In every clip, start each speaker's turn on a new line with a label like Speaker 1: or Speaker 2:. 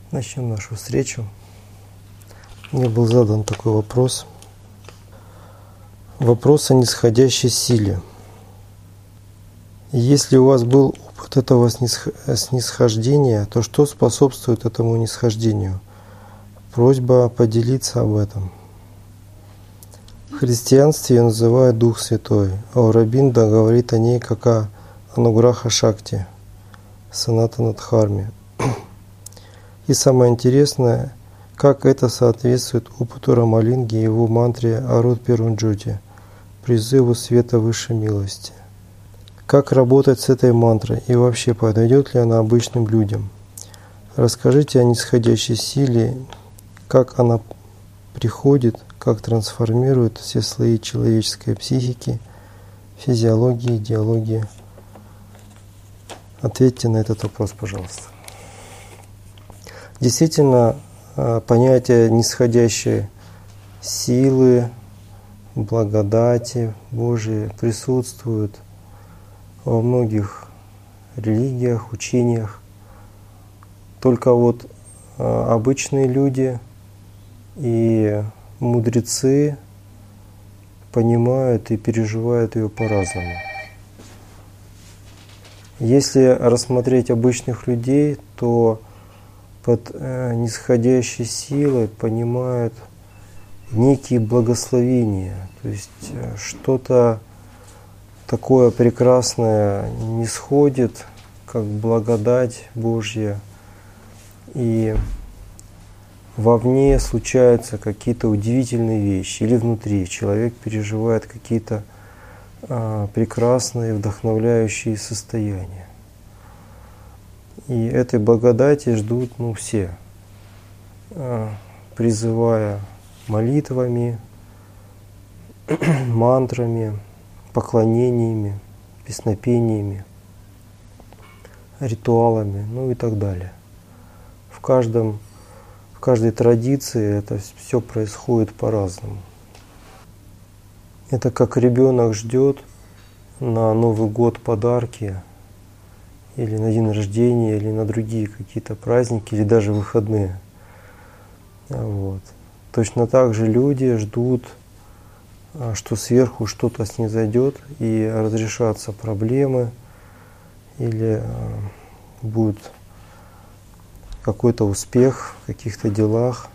Speaker 1: Начнем нашу встречу. Мне был задан такой вопрос. Вопрос о нисходящей силе. Если у вас был опыт этого снисхождения, то что способствует этому нисхождению? Просьба поделиться об этом. В христианстве ее называют Дух Святой, а Аурабинда говорит о ней как о Ануграха Шакти, Санатана Дхарме. И самое интересное, как это соответствует опыту Рамалинги и его мантре Арут Перунджоти, призыву света высшей милости. Как работать с этой мантрой и вообще подойдет ли она обычным людям? Расскажите о нисходящей силе, как она приходит, как трансформирует все слои человеческой психики, физиологии, идеологии. Ответьте на этот вопрос, пожалуйста. Действительно, понятие нисходящей силы, благодати Божией присутствует во многих религиях, учениях. Только вот обычные люди и мудрецы понимают и переживают ее по-разному. Если рассмотреть обычных людей, то под нисходящей силой понимают некие благословения, то есть что-то такое прекрасное нисходит, как благодать Божья, и вовне случаются какие-то удивительные вещи, или внутри человек переживает какие-то прекрасные, вдохновляющие состояния. И этой благодати ждут все, призывая молитвами, мантрами, поклонениями, песнопениями, ритуалами, и так далее. В каждой традиции это все происходит по-разному. Это как ребенок ждет на Новый год подарки, или на день рождения, или на другие какие-то праздники, или даже выходные. Вот. Точно так же люди ждут, что сверху что-то снизойдет и разрешатся проблемы, или будет какой-то успех в каких-то делах,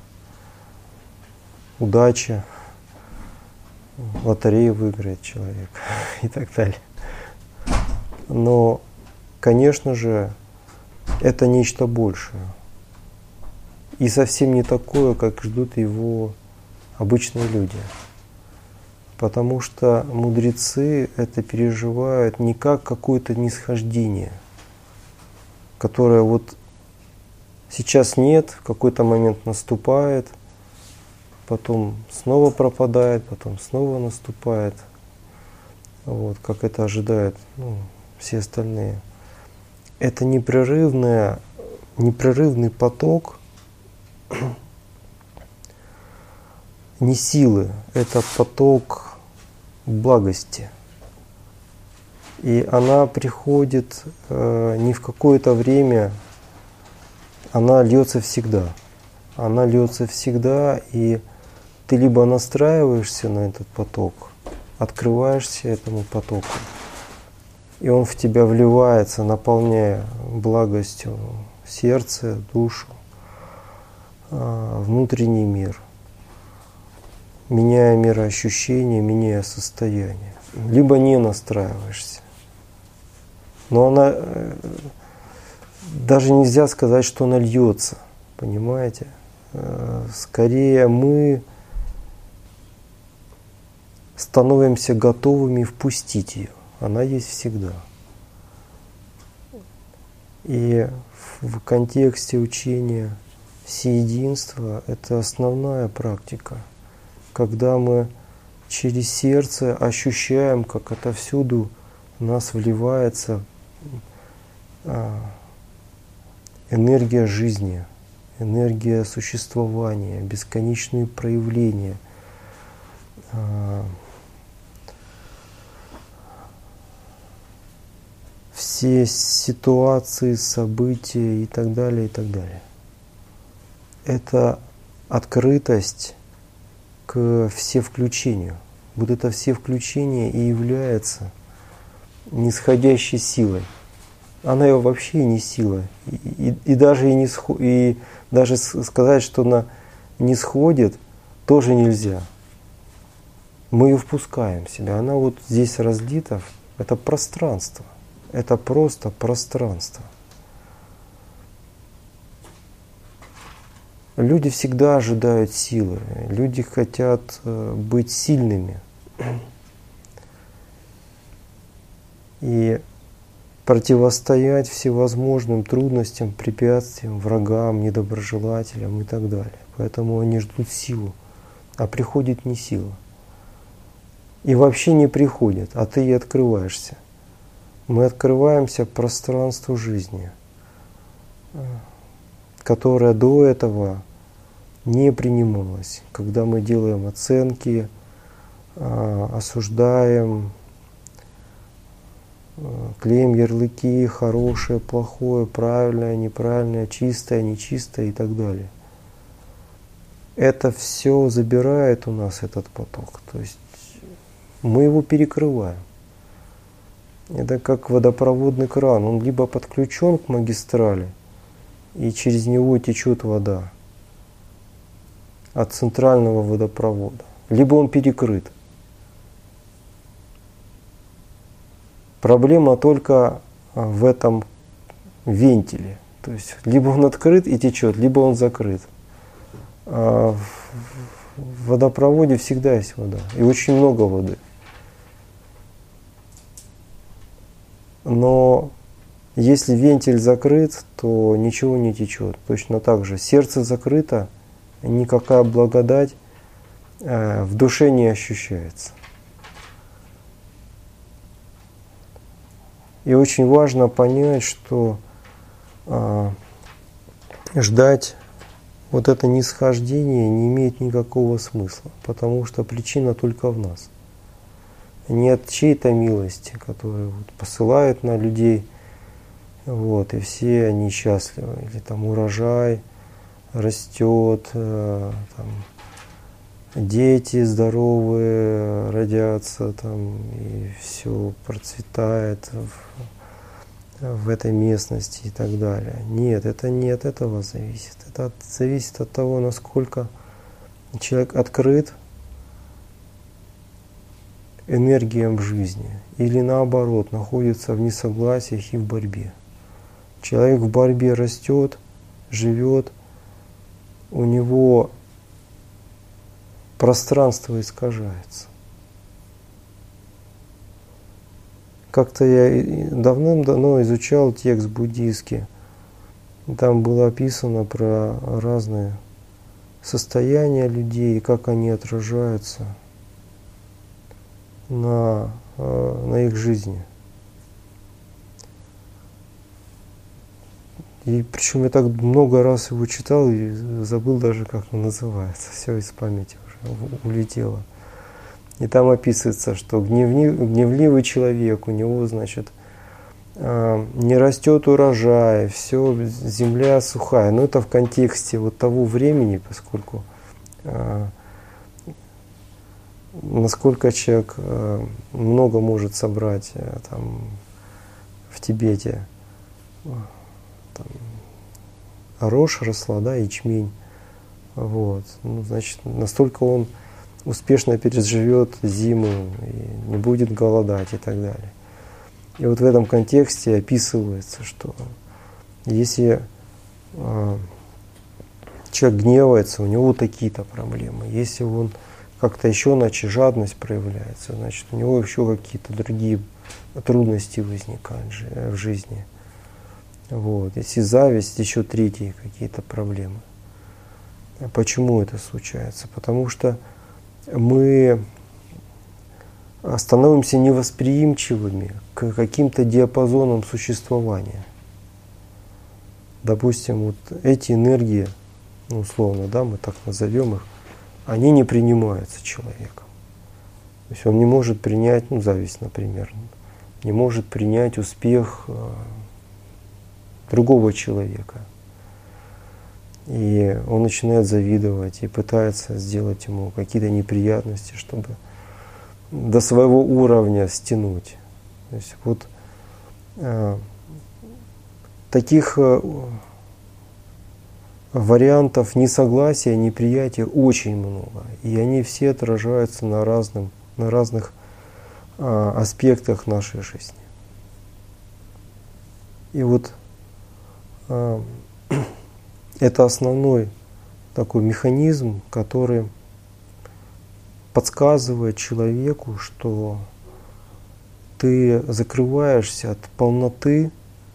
Speaker 1: удача, лотерею выиграет человек и так далее. Но, конечно же, это нечто большее. И совсем не такое, как ждут его обычные люди. Потому что мудрецы это переживают не как какое-то нисхождение, которое вот сейчас нет, в какой-то момент наступает, потом снова пропадает, потом снова наступает. Вот, как это ожидают все остальные. Это непрерывный поток не силы, это поток благости. И она приходит не в какое-то время, она льется всегда. Она льется всегда, и ты либо настраиваешься на этот поток, открываешься этому потоку, и он в тебя вливается, наполняя благостью сердце, душу, внутренний мир, меняя мироощущение, меняя состояние. Либо не настраиваешься. Но она, даже нельзя сказать, что она льется, понимаете? Скорее мы становимся готовыми впустить ее. Она есть всегда. И в контексте учения всеединства это основная практика, когда мы через сердце ощущаем, как отовсюду в нас вливается энергия жизни, энергия существования, бесконечные проявления, все ситуации, события и так далее, и так далее. это открытость к всевключению. Вот это всевключение и является нисходящей силой. Она ее вообще не сила. И даже сказать, что она не сходит, тоже нельзя. Мы ее впускаем в себя. Она вот здесь разлита. Это пространство. Это просто пространство. Люди всегда ожидают силы. Люди хотят быть сильными. И противостоять всевозможным трудностям, препятствиям, врагам, недоброжелателям и так далее. Поэтому они ждут силу. А приходит не сила. И вообще не приходит, а ты и открываешься. Мы открываемся пространству жизни, которое до этого не принималось. Когда мы делаем оценки, осуждаем, клеим ярлыки, хорошее, плохое, правильное, неправильное, чистое, нечистое и так далее. Это все забирает у нас этот поток. То есть мы его перекрываем. Это как водопроводный кран. Он либо подключен к магистрали, и через него течет вода от центрального водопровода, либо он перекрыт. Проблема только в этом вентиле. То есть либо он открыт и течет, либо он закрыт. А в водопроводе всегда есть вода. И очень много воды. Но если вентиль закрыт, то ничего не течет. Точно так же. Сердце закрыто, никакая благодать в душе не ощущается. И очень важно понять, что ждать вот это нисхождение не имеет никакого смысла, потому что причина только в нас. Не от чьей-то милости, которая вот посылает на людей, вот, и все они счастливы. Или там урожай растет, там, дети здоровые родятся, там, и все процветает в этой местности и так далее. Нет, это не от этого зависит. Это зависит от того, насколько человек открыт энергиям в жизни, или наоборот, находится в несогласиях и в борьбе. Человек в борьбе растет, живет, у него пространство искажается. Как-то я давным-давно изучал текст буддийский. Там было описано про разные состояния людей, как они отражаются на их жизни. И причем я так много раз его читал и забыл даже, как он называется. Все из памяти уже улетело. И там описывается, что гневливый человек, у него, значит, не растет урожай, все, земля сухая. Но это в контексте вот того времени, поскольку насколько человек много может собрать там, в Тибете. Там, рожь росла, да, ячмень. Вот. Ну, значит, настолько он успешно переживет зиму и не будет голодать и так далее. И вот в этом контексте описывается, что если человек гневается, у него такие-то проблемы. Если он как-то еще иначе жадность проявляется, значит, у него еще какие-то другие трудности возникают в жизни. Вот. Если зависть, еще третьи какие-то проблемы. Почему это случается? Потому что мы становимся невосприимчивыми к каким-то диапазонам существования. Допустим, вот эти энергии, ну, условно, да, мы так назовем их, они не принимаются человеком. То есть он не может принять, ну, зависть, например, не может принять успех другого человека. И он начинает завидовать и пытается сделать ему какие-то неприятности, чтобы до своего уровня стянуть. То есть вот таких вариантов несогласия, неприятия очень много. И они все отражаются на разных аспектах нашей жизни. И вот это основной такой механизм, который подсказывает человеку, что ты закрываешься от полноты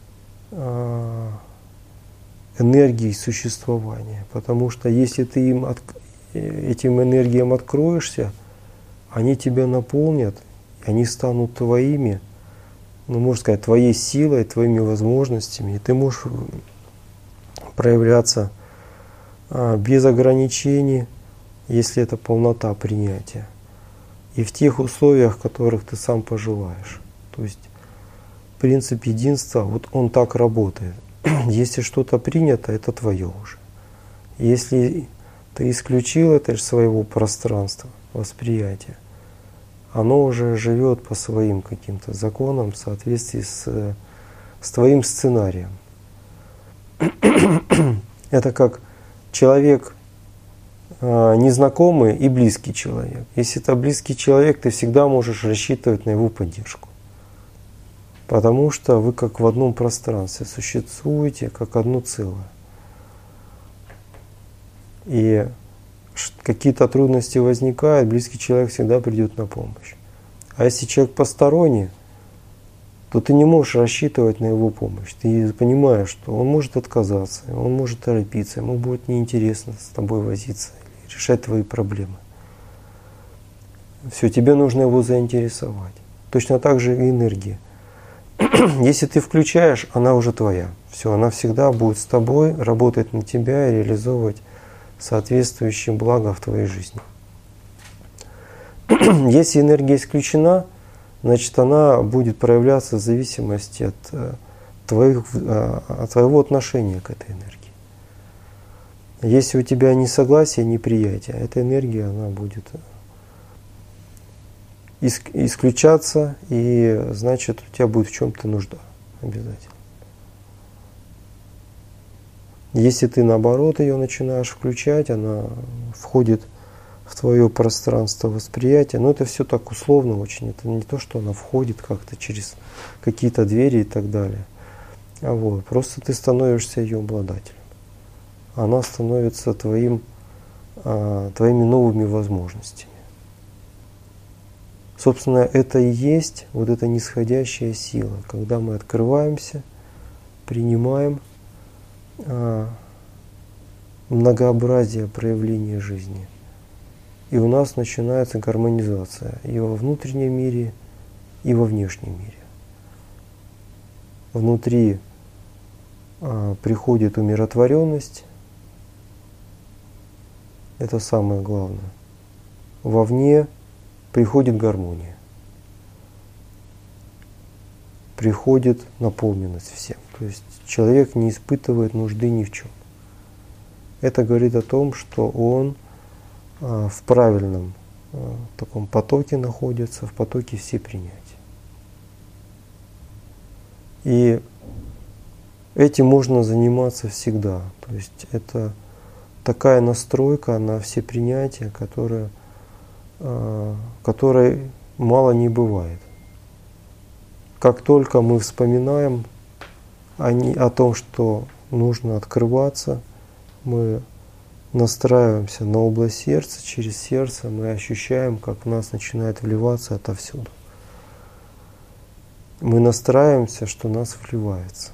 Speaker 1: энергии существования. Потому что если ты этим энергиям откроешься, они тебя наполнят, они станут твоими, можно сказать, твоей силой, твоими возможностями. И ты можешь проявляться без ограничений, если это полнота принятия. И в тех условиях, в которых ты сам пожелаешь. То есть принцип единства, вот он так работает. Если что-то принято, это твое уже. Если ты исключил это из своего пространства, восприятия, оно уже живет по своим каким-то законам в соответствии с твоим сценарием. Это как человек незнакомый и близкий человек. Если это близкий человек, ты всегда можешь рассчитывать на его поддержку. Потому что вы как в одном пространстве существуете, как одно целое. И какие-то трудности возникают, близкий человек всегда придет на помощь. А если человек посторонний, то ты не можешь рассчитывать на его помощь. Ты понимаешь, что он может отказаться, он может торопиться, ему будет неинтересно с тобой возиться, решать твои проблемы. Все, тебе нужно его заинтересовать. Точно так же и энергия. Если ты включаешь, она уже твоя. Все, она всегда будет с тобой, работать на тебя и реализовывать соответствующие блага в твоей жизни. Если энергия исключена, значит, она будет проявляться в зависимости от твоего отношения к этой энергии. Если у тебя несогласие, неприятие, эта энергия, она будет исключаться, и значит, у тебя будет в чем-то нужда обязательно. Если ты, наоборот, ее начинаешь включать, она входит в твое пространство восприятия. Но это все так условно очень. Это не то, что она входит как-то через какие-то двери и так далее. Просто ты становишься ее обладателем. Она становится твоими новыми возможностями. Собственно, это и есть вот эта нисходящая сила, когда мы открываемся, принимаем многообразие проявления жизни. И у нас начинается гармонизация и во внутреннем мире, и во внешнем мире. Внутри приходит умиротворенность, это самое главное. Вовне приходит гармония, приходит наполненность всем. То есть человек не испытывает нужды ни в чем. Это говорит о том, что он в правильном таком потоке находится, в потоке всепринятия. И этим можно заниматься всегда. То есть это такая настройка на всепринятие, которой мало не бывает. Как только мы вспоминаем о том, что нужно открываться, мы настраиваемся на область сердца, через сердце мы ощущаем, как в нас начинает вливаться отовсюду. Мы настраиваемся, что нас вливается.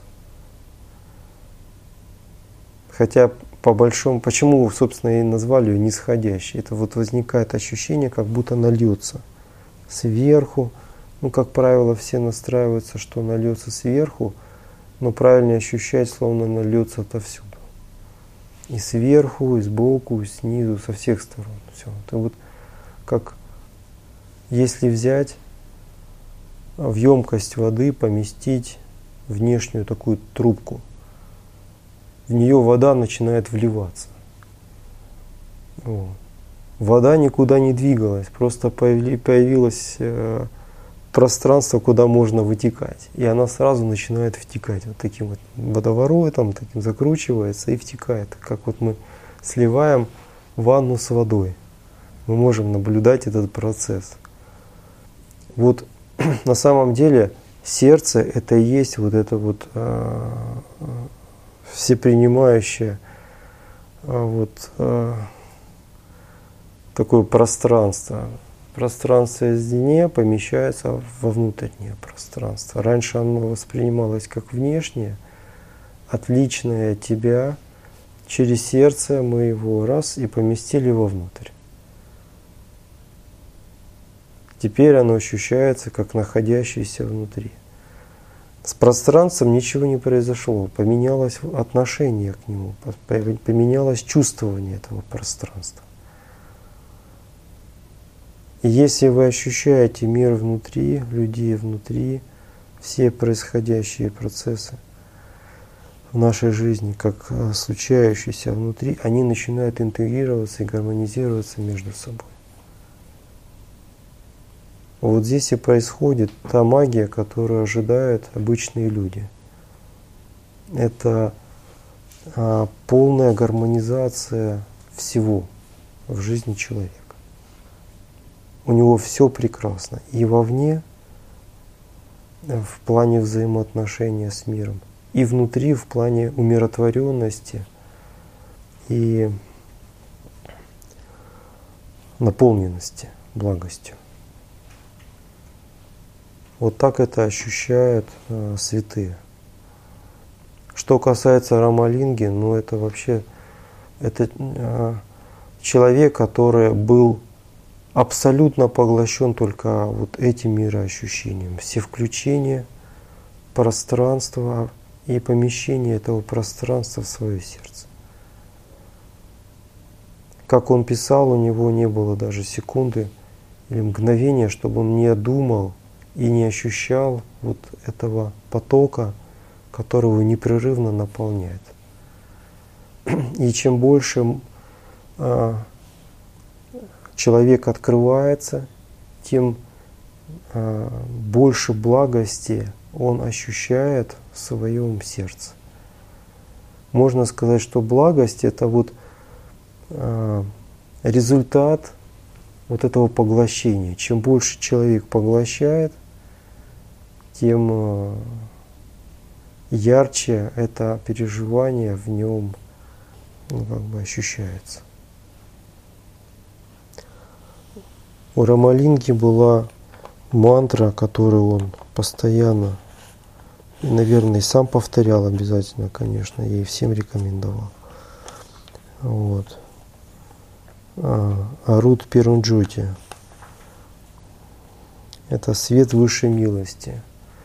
Speaker 1: Хотя по большому, почему, собственно, и назвали ее нисходящей, это вот возникает ощущение, как будто нальется сверху. Как правило, все настраиваются, что нальется сверху, но правильнее ощущать, словно нальется отовсюду. И сверху, и сбоку, и снизу, со всех сторон. Все. Это вот как если взять в емкость воды, поместить внешнюю такую трубку. В в нее вода начинает вливаться. Вот. Вода никуда не двигалась, просто появилось пространство, куда можно вытекать. И она сразу начинает втекать вот таким вот водоворотом, таким закручивается и втекает. Как вот мы сливаем ванну с водой. Мы можем наблюдать этот процесс. Вот на самом деле сердце это и есть вот это вот всепринимающее такое пространство. Пространство извне помещается во внутреннее пространство. Раньше оно воспринималось как внешнее, отличное от тебя. Через сердце мы его раз и поместили вовнутрь. Теперь оно ощущается как находящееся внутри. С пространством ничего не произошло, поменялось отношение к нему, поменялось чувствование этого пространства. И если вы ощущаете мир внутри, людей внутри, все происходящие процессы в нашей жизни, как случающиеся внутри, они начинают интегрироваться и гармонизироваться между собой. Вот здесь и происходит та магия, которую ожидают обычные люди. Это полная гармонизация всего в жизни человека. У него все прекрасно. И вовне, в плане взаимоотношения с миром, и внутри, в плане умиротворенности и наполненности благостью. Вот так это ощущают святые. Что касается Рамалинги, ну это вообще это человек, который был абсолютно поглощен только вот этим мироощущением. Все включения пространства и помещение этого пространства в свое сердце. Как он писал, у него не было даже секунды или мгновения, чтобы он не думал и не ощущал вот этого потока, который его непрерывно наполняет. И чем больше человек открывается, тем больше благости он ощущает в своем сердце. Можно сказать, что благость — это вот результат вот этого поглощения. Чем больше человек поглощает, тем ярче это переживание в нем ощущается. У Рамалинги была мантра, которую он постоянно, наверное, и сам повторял обязательно, конечно, и всем рекомендовал. Вот. Арут Перунджоти. Это свет высшей милости.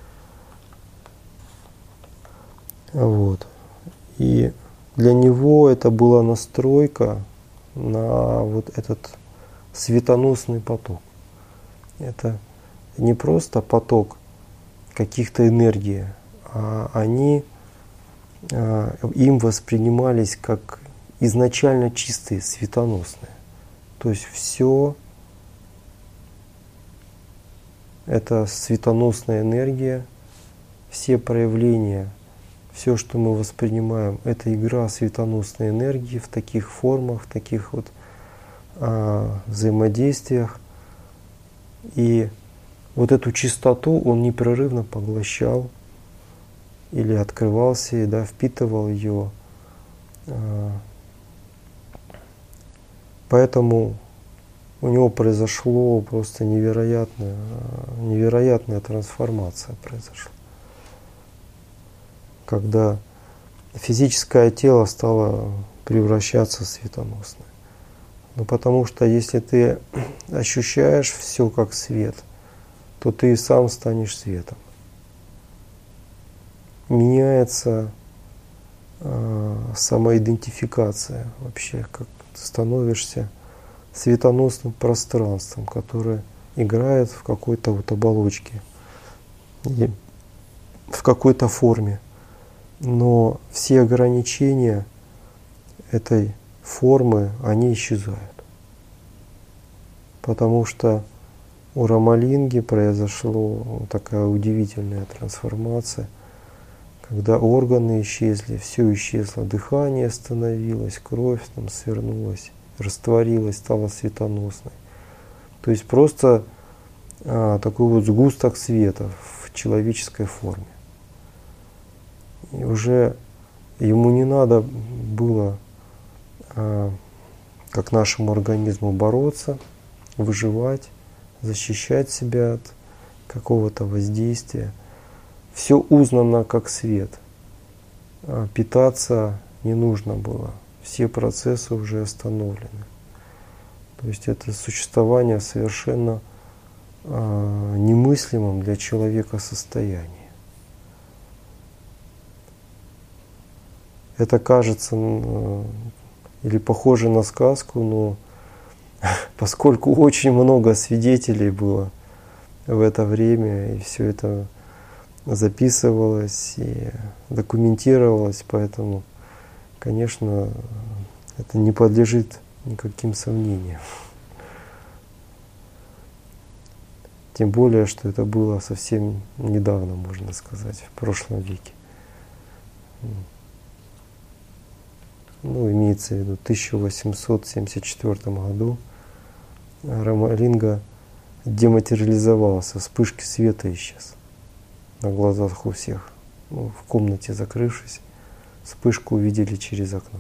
Speaker 1: Вот. И для него это была настройка на вот этот светоносный поток. Это не просто поток каких-то энергий, а они им воспринимались как изначально чистые, светоносные. То есть все это светоносная энергия, все проявления, все, что мы воспринимаем, это игра светоносной энергии в таких формах, в таких вот взаимодействиях. И вот эту чистоту он непрерывно поглощал или открывался, и впитывал ее. Поэтому у него произошло просто невероятная трансформация произошла. Когда физическое тело стало превращаться в светоносное. Ну, потому что если ты ощущаешь все как свет, то ты и сам станешь светом. Меняется самоидентификация вообще, как ты становишься светоносным пространством, которое играет в какой-то вот оболочке или в какой-то форме. но все ограничения этой формы, они исчезают. Потому что у Рамалинги произошла такая удивительная трансформация, когда органы исчезли, все исчезло, дыхание остановилось, кровь там свернулась, растворилась, стала светоносной. То есть просто такой вот сгусток света в человеческой форме. И уже ему не надо было, как нашему организму, бороться, выживать, защищать себя от какого-то воздействия. Все узнано как свет. Питаться не нужно было. Все процессы уже остановлены. То есть это существование совершенно немыслимом для человека состоянии. Это кажется или похоже на сказку, но поскольку очень много свидетелей было в это время, и все это записывалось и документировалось, поэтому, конечно, это не подлежит никаким сомнениям. Тем более, что это было совсем недавно, можно сказать, в прошлом веке. Имеется в виду, в 1874 году Рамалинга дематериализовался, вспышки света исчез на глазах у всех. В комнате закрывшись, вспышку увидели через окно.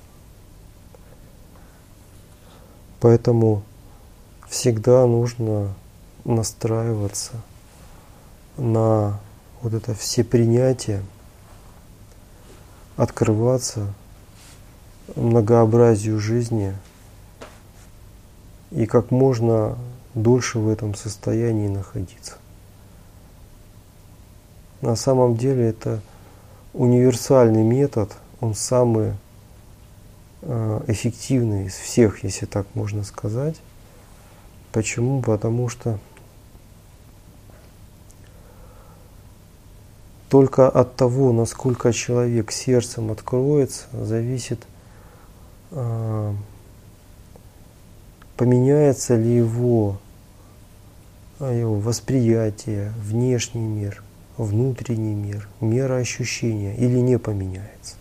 Speaker 1: Поэтому всегда нужно настраиваться на вот это всепринятие, открываться многообразию жизни и как можно дольше в этом состоянии находиться. На самом деле это универсальный метод, он самый эффективный из всех, если так можно сказать. Почему? Потому что только от того, насколько человек сердцем откроется, зависит, поменяется ли его восприятие, внешний мир, внутренний мир, мера ощущения, или не поменяется.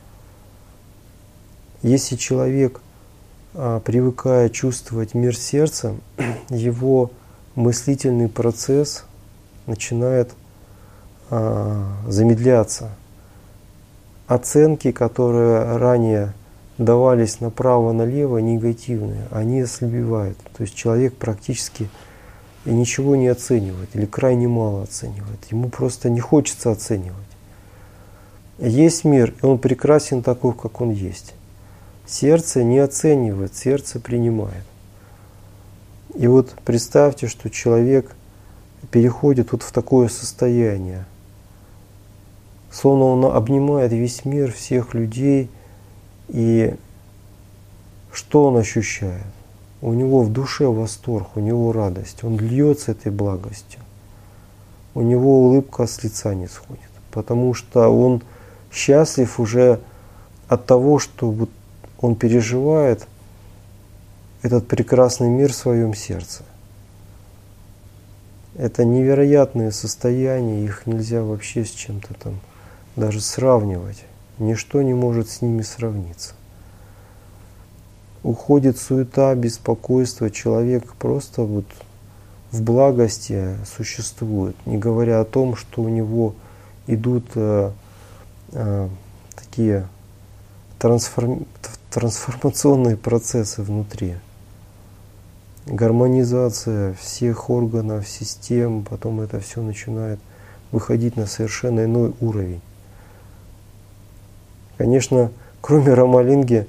Speaker 1: Если человек привыкает чувствовать мир сердца, его мыслительный процесс начинает замедляться. Оценки, которые ранее давались направо-налево, негативные, они ослабевают. То есть человек практически ничего не оценивает или крайне мало оценивает. Ему просто не хочется оценивать. Есть мир, и он прекрасен такой, как он есть. Сердце не оценивает, сердце принимает. И вот представьте, что человек переходит вот в такое состояние. Словно он обнимает весь мир, всех людей, и что он ощущает? У него в душе восторг, у него радость, он льется этой благостью. У него улыбка с лица не сходит, потому что он счастлив уже от того, что вот он переживает этот прекрасный мир в своем сердце. Это невероятные состояния, их нельзя вообще с чем-то там даже сравнивать. Ничто не может с ними сравниться. Уходит суета, беспокойство, человек просто вот в благости существует, не говоря о том, что у него идут такие трансформационные процессы внутри. Гармонизация всех органов, систем, потом это все начинает выходить на совершенно иной уровень. Конечно, кроме Рамалинги,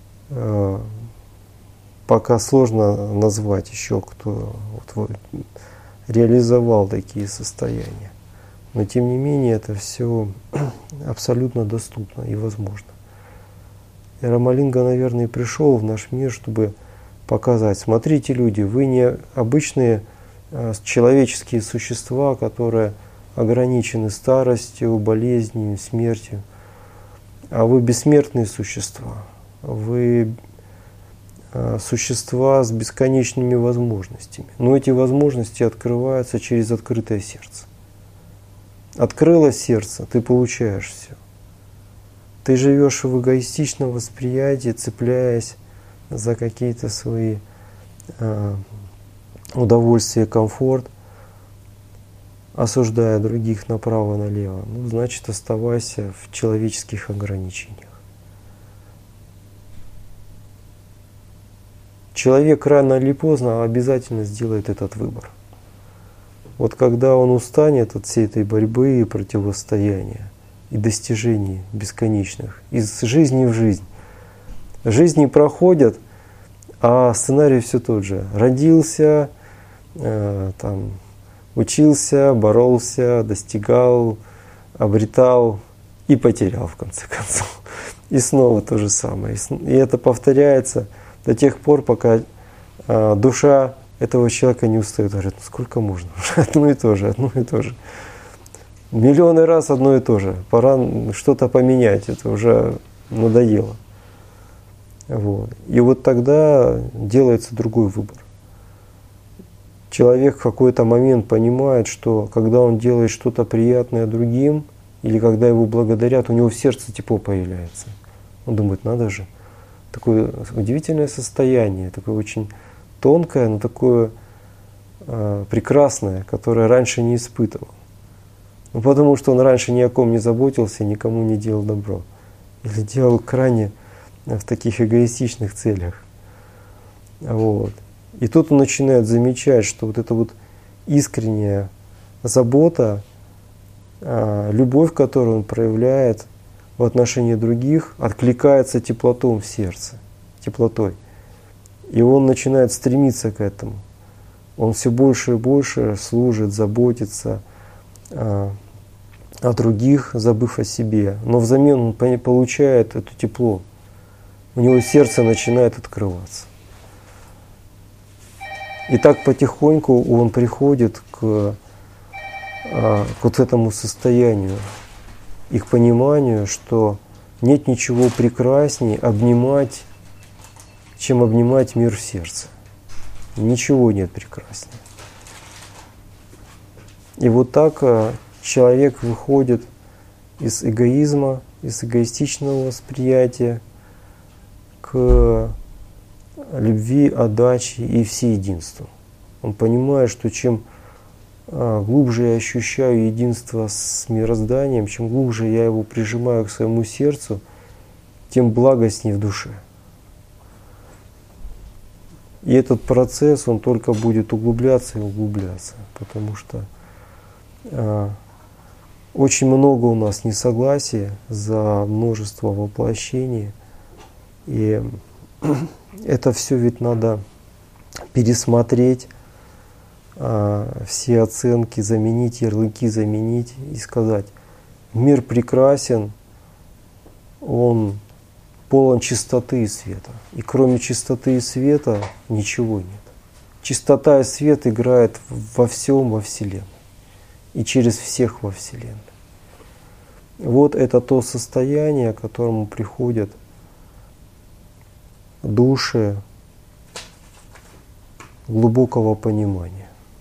Speaker 1: пока сложно назвать еще, кто вот реализовал такие состояния. Но тем не менее это все абсолютно доступно и возможно. И Рамалинга, наверное, и пришел в наш мир, чтобы показать: смотрите, люди, вы не обычные человеческие существа, которые ограничены старостью, болезнью, смертью. А вы бессмертные существа. Вы существа с бесконечными возможностями. Но эти возможности открываются через открытое сердце. Открыло сердце, ты получаешь все. Ты живешь в эгоистичном восприятии, цепляясь за какие-то свои удовольствия, комфорт, осуждая других направо-налево. Ну, значит, оставайся в человеческих ограничениях. Человек рано или поздно обязательно сделает этот выбор. Вот когда он устанет от всей этой борьбы и противостояния, и достижений бесконечных, из жизни в жизнь. Жизни проходят, а сценарий все тот же. Родился, учился, боролся, достигал, обретал и потерял в конце концов. И снова то же самое. И это повторяется до тех пор, пока душа этого человека не устает. Говорит, ну сколько можно? Одно и то же, одно и то же. Миллионы раз одно и то же. Пора что-то поменять, это уже надоело. Вот. И вот тогда делается другой выбор. Человек в какой-то момент понимает, что когда он делает что-то приятное другим, или когда его благодарят, у него в сердце тепло появляется. Он думает, надо же. Такое удивительное состояние, такое очень тонкое, но такое прекрасное, которое раньше не испытывал. Ну, потому что он раньше ни о ком не заботился, никому не делал добро. Или делал крайне в таких эгоистичных целях. Вот. И тут он начинает замечать, что вот эта вот искренняя забота, любовь, которую он проявляет в отношении других, откликается теплотой в сердце, теплотой. И он начинает стремиться к этому. Он все больше и больше служит, заботится о других, забыв о себе. Но взамен он получает это тепло. У него сердце начинает открываться. И так потихоньку он приходит к вот этому состоянию и к пониманию, что нет ничего прекраснее чем обнимать мир в сердце. Ничего нет прекраснее. И вот так человек выходит из эгоизма, из эгоистичного восприятия к любви, отдаче и всеединству. Он понимает, что чем глубже я ощущаю единство с мирозданием, чем глубже я его прижимаю к своему сердцу, тем благостнее в душе. И этот процесс, он только будет углубляться и углубляться, потому что очень много у нас несогласия за множество воплощений. И это все ведь надо пересмотреть, все оценки заменить, ярлыки заменить и сказать, мир прекрасен, он полон чистоты и света. И кроме чистоты и света ничего нет. Чистота и свет играют во всем, во Вселенной. И через всех во Вселенной. Вот это то состояние, к которому приходят души глубокого понимания.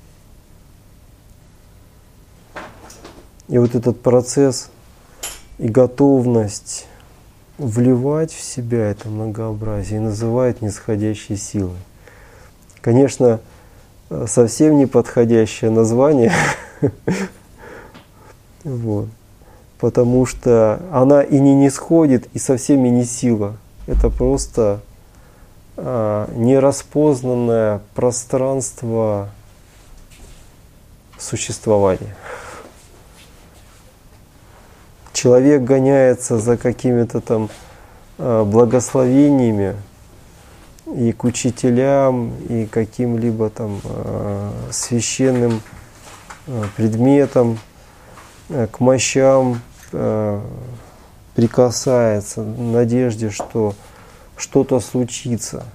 Speaker 1: И вот этот процесс и готовность вливать в себя это многообразие называют нисходящей силой. Конечно, совсем неподходящее название, вот, потому что она и не нисходит, и совсем и не сила. Это просто нераспознанное пространство существования. Человек гоняется за какими-то там благословениями и к учителям, и каким-либо там священным предметам, к мощам прикасается в надежде, что что-то случится.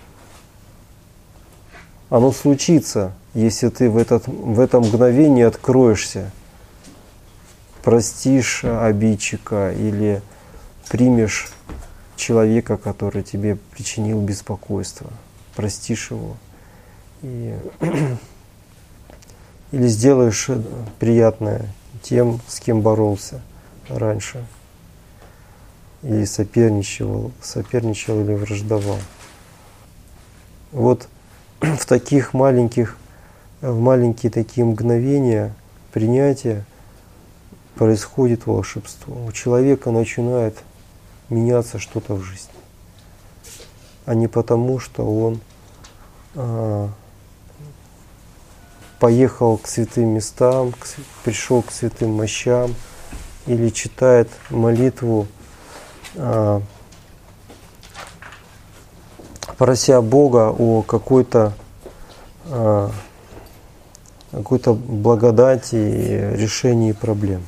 Speaker 1: Оно случится, если ты в это мгновение откроешься, простишь обидчика или примешь человека, который тебе причинил беспокойство, простишь его, или сделаешь приятное тем, с кем боролся раньше, или соперничал или враждовал. Вот в маленькие такие мгновения принятия происходит волшебство. У человека начинает меняться что-то в жизни, а не потому, что он поехал к святым местам, пришел к святым мощам или читает молитву, прося Бога о какой-то благодати и решении проблем.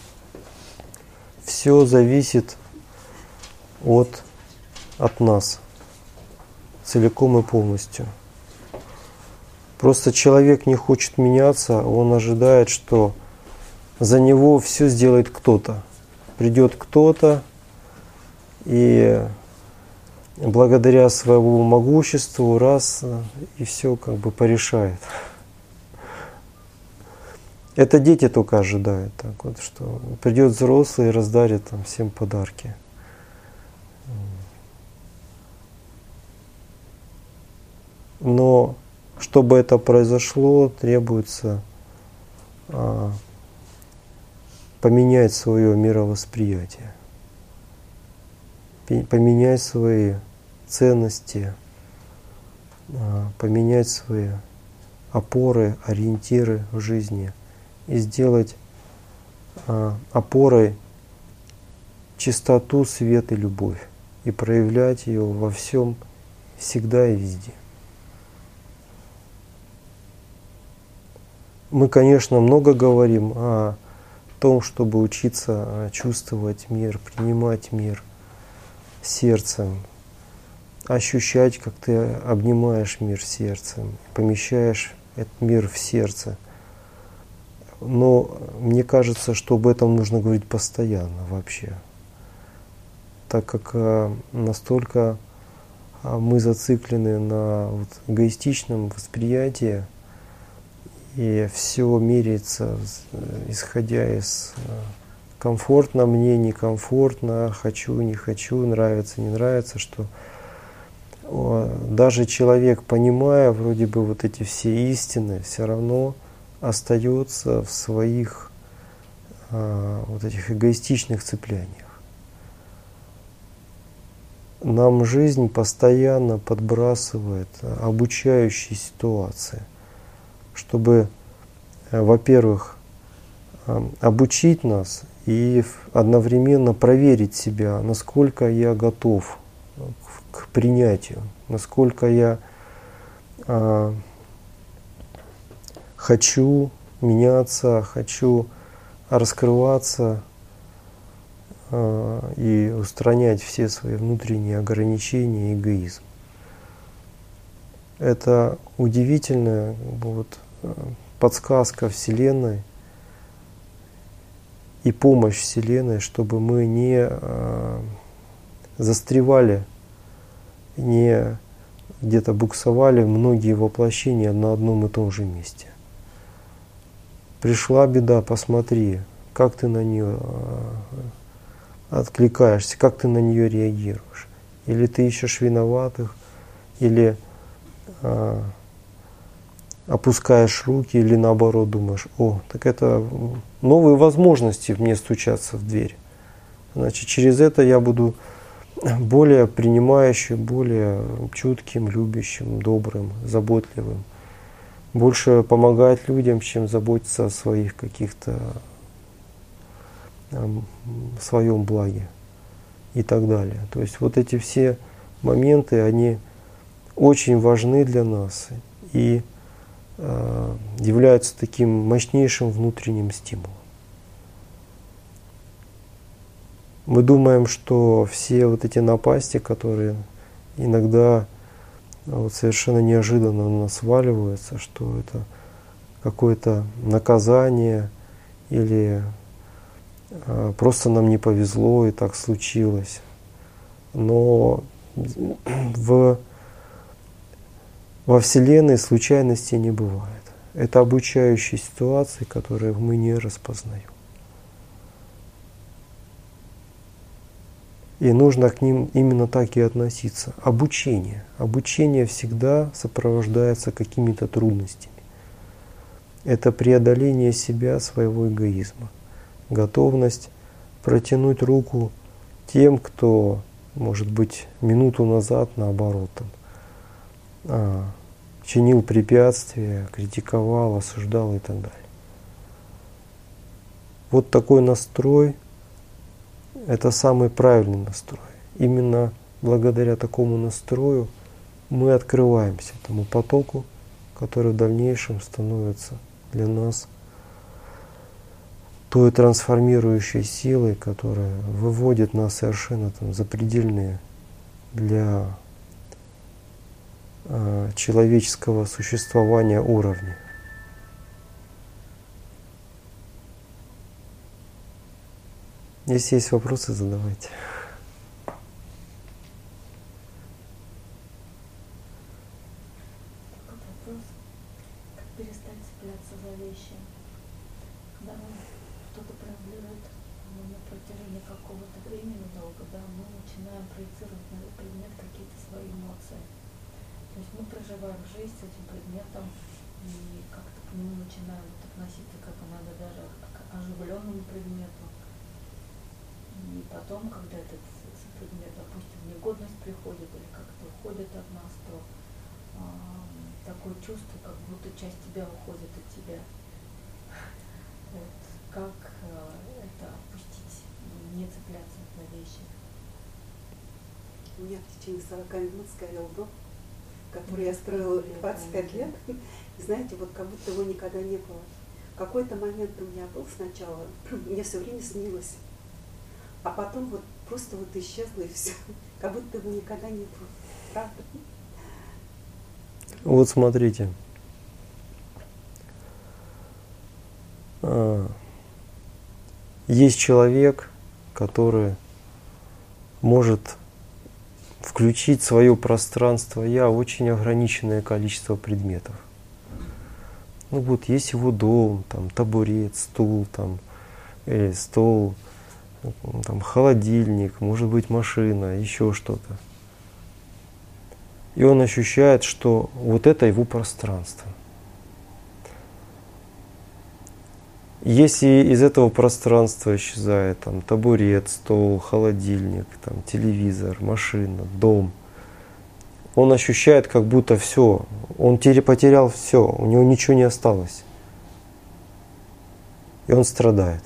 Speaker 1: Все зависит от нас целиком и полностью. Просто человек не хочет меняться, он ожидает, что за него все сделает кто-то. Придет кто-то и благодаря своему могуществу раз и все как бы порешает. Это дети только ожидают так вот, что придет взрослый и раздарит там всем подарки. Но чтобы это произошло, требуется поменять свое мировосприятие, поменять свои ценности, поменять свои опоры, ориентиры в жизни и сделать опорой чистоту, свет и любовь и проявлять ее во всем, всегда и везде. Мы, конечно, много говорим о том, чтобы учиться чувствовать мир, принимать мир сердцем, ощущать, как ты обнимаешь мир сердцем, помещаешь этот мир в сердце. Но мне кажется, что об этом нужно говорить постоянно вообще, так как настолько мы зациклены на эгоистичном восприятии, и все меряется, исходя из комфортно мне, некомфортно, хочу, не хочу, нравится, не нравится, что даже человек, понимая вроде бы вот эти все истины, все равно остается в своих вот этих эгоистичных цепляниях. Нам жизнь постоянно подбрасывает обучающие ситуации, чтобы, во-первых, обучить нас и одновременно проверить себя, насколько я готов к принятию, насколько я хочу меняться, хочу раскрываться и устранять все свои внутренние ограничения и эгоизм. Это удивительная подсказка Вселенной и помощь Вселенной, чтобы мы не застревали, не где-то буксовали многие воплощения на одном и том же месте. Пришла беда, посмотри, как ты на нее откликаешься, как ты на нее реагируешь. Или ты ищешь виноватых, или опускаешь руки, или наоборот думаешь, так это новые возможности мне стучатся в дверь. Значит, через это я буду более принимающим, более чутким, любящим, добрым, заботливым. Больше помогать людям, чем заботиться о своих каких-то, своем благе и так далее. То есть вот эти все моменты, они очень важны для нас и являются таким мощнейшим внутренним стимулом. Мы думаем, что все вот эти напасти, которые иногда совершенно неожиданно на нас сваливаются, что это какое-то наказание или просто нам не повезло и так случилось. Но во Вселенной случайностей не бывает. Это обучающие ситуации, которые мы не распознаем. И нужно к ним именно так и относиться. Обучение. Обучение всегда сопровождается какими-то трудностями. Это преодоление себя, своего эгоизма. Готовность протянуть руку тем, кто, может быть, минуту назад, наоборот, чинил препятствия, критиковал, осуждал и так далее. Вот такой настрой – это самый правильный настрой. Именно благодаря такому настрою мы открываемся этому потоку, который в дальнейшем становится для нас той трансформирующей силой, которая выводит нас совершенно запредельные для человеческого существования уровни. Если есть вопросы, задавайте.
Speaker 2: Вопрос, как перестать цепляться за вещи, когда кто-то принадлежит на протяжении какого-то времени долго, да, мы начинаем проецировать на этот предмет какие-то свои эмоции. То есть мы проживаем жизнь с этим предметом и как-то к нему начинаем относиться как надо, даже к оживленному предмету. И потом, когда этот предмет, допустим, в негодность приходит или как-то уходит от нас, то такое чувство, как будто часть тебя уходит от тебя. Вот. Как это опустить, не цепляться за вещи?
Speaker 3: У меня в течение 40 минут сгорел дом, который я строила 25 лет. И знаете, вот как будто его никогда не было. Какой-то момент у меня был сначала, мне все время снилось. А потом вот просто вот исчезло и все. Как будто его никогда не было. Правда?
Speaker 1: Вот смотрите. Есть человек, который может включить в свое пространство «я» очень ограниченное количество предметов. Ну вот есть его дом, там табурет, стул, там, стол, там, холодильник, может быть машина, еще что-то. И он ощущает, что вот это его пространство. Если из этого пространства исчезает там, табурет, стол, холодильник, там, телевизор, машина, дом, он ощущает, как будто все, он потерял все, у него ничего не осталось. И он страдает.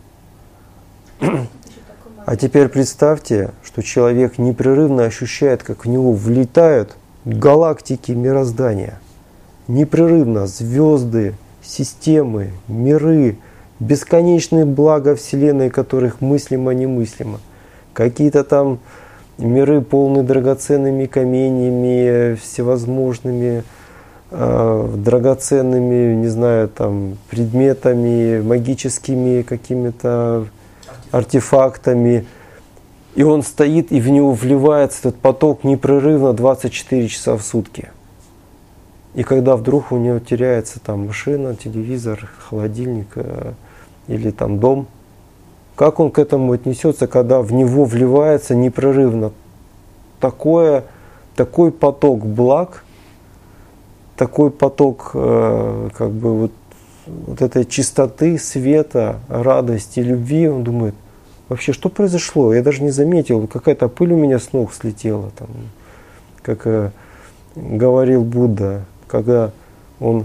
Speaker 1: А теперь представьте, что человек непрерывно ощущает, как в него влетают галактики мироздания. Непрерывно звезды, системы, миры, бесконечные блага Вселенной, которых мыслимо, немыслимо. Какие-то там миры, полные драгоценными каменями, всевозможными драгоценными, не знаю, там, предметами, магическими какими-то артефактами. И он стоит, и в него вливается этот поток непрерывно 24 часа в сутки. И когда вдруг у него теряется там машина, телевизор, холодильник или там дом, как он к этому отнесется, когда в него вливается непрерывно такой поток благ, такой поток как бы вот этой чистоты, света, радости, любви. Он думает, вообще, что произошло? Я даже не заметил, какая-то пыль у меня с ног слетела, там, как говорил Будда, когда он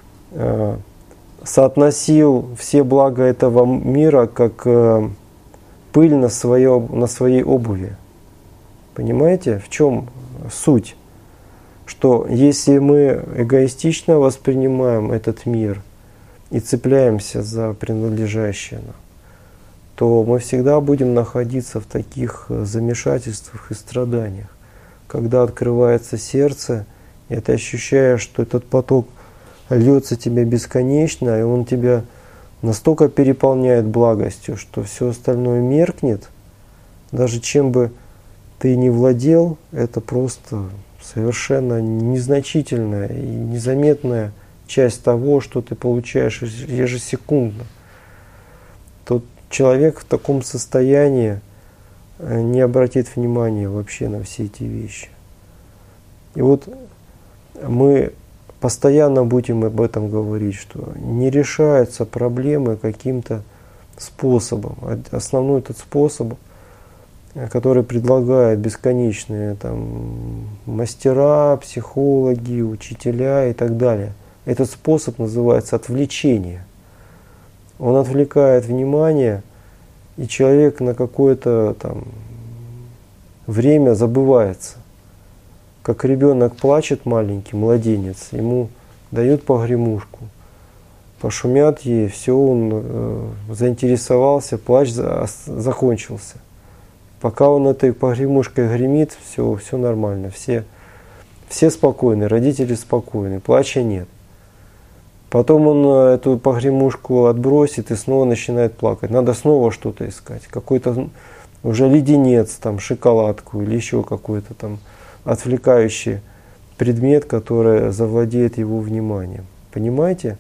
Speaker 1: соотносил все блага этого мира как пыль на своей обуви. Понимаете, в чем суть? Что если мы эгоистично воспринимаем этот мир и цепляемся за принадлежащее нам, то мы всегда будем находиться в таких замешательствах и страданиях. Когда открывается сердце, и ты ощущаешь, что этот поток льется тебе бесконечно, и он тебя настолько переполняет благостью, что все остальное меркнет. Даже чем бы ты ни владел, это просто совершенно незначительная и незаметная часть того, что ты получаешь ежесекундно. Тот человек в таком состоянии не обратит внимания вообще на все эти вещи. И вот мы постоянно будем об этом говорить, что не решаются проблемы каким-то способом. Основной этот способ, который предлагают бесконечные там, мастера, психологи, учителя и так далее. Этот способ называется отвлечение. Он отвлекает внимание, и человек на какое-то там время забывается. Как ребенок плачет маленький, младенец, ему дают погремушку, пошумят ей, все, он заинтересовался, плач закончился. Пока он этой погремушкой гремит, все нормально, все спокойны, родители спокойны, плача нет. Потом он эту погремушку отбросит и снова начинает плакать. Надо снова что-то искать. Какой-то уже леденец, там, шоколадку или еще какой-то там отвлекающий предмет, который завладеет его вниманием. Понимаете?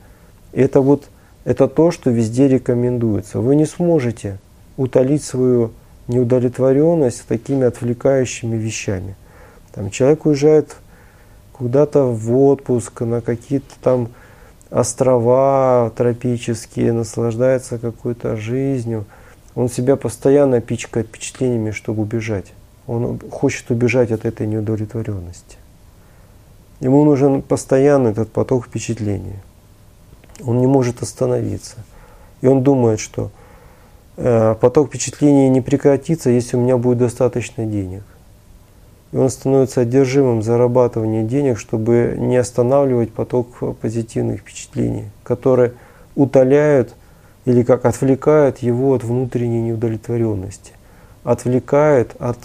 Speaker 1: Это то, что везде рекомендуется. Вы не сможете утолить свою неудовлетворенность такими отвлекающими вещами. Там, человек уезжает куда-то в отпуск, на какие-то там острова тропические, наслаждается какой-то жизнью. Он себя постоянно пичкает впечатлениями, чтобы убежать. Он хочет убежать от этой неудовлетворенности. Ему нужен постоянный этот поток впечатлений. Он не может остановиться. И он думает, что поток впечатлений не прекратится, если у меня будет достаточно денег. И он становится одержимым зарабатыванием денег, чтобы не останавливать поток позитивных впечатлений, которые утоляют или как отвлекают его от внутренней неудовлетворенности, отвлекают от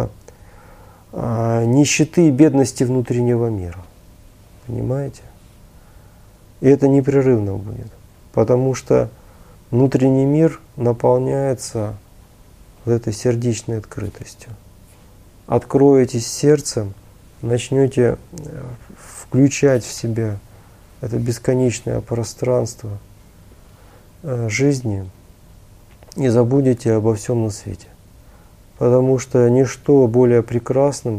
Speaker 1: нищеты и бедности внутреннего мира. Понимаете? И это непрерывно будет, потому что внутренний мир наполняется вот этой сердечной открытостью. Откроетесь сердцем, начнете включать в себя это бесконечное пространство жизни и забудете обо всем на свете. Потому что ничто более прекрасным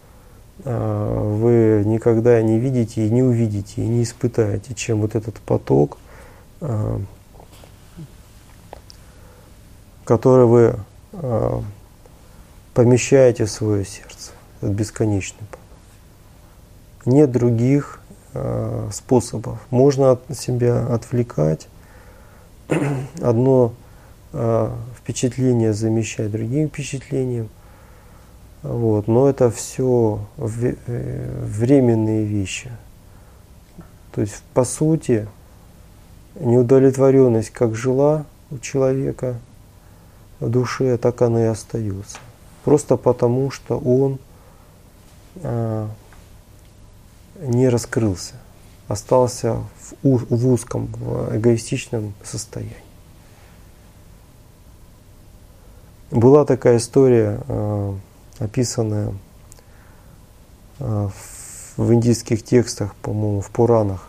Speaker 1: вы никогда не видите и не увидите, и не испытаете, чем вот этот поток, который вы помещаете в свое сердце. Это бесконечный поток. Нет других способов. Можно от себя отвлекать, одно впечатление замещать другим впечатлением. Вот. Но это все временные вещи. То есть, по сути, неудовлетворенность как жила у человека в душе, так она и остается. Просто потому, что он не раскрылся, остался в узком, в эгоистичном состоянии. Была такая история, описанная в индийских текстах, по-моему, в Пуранах,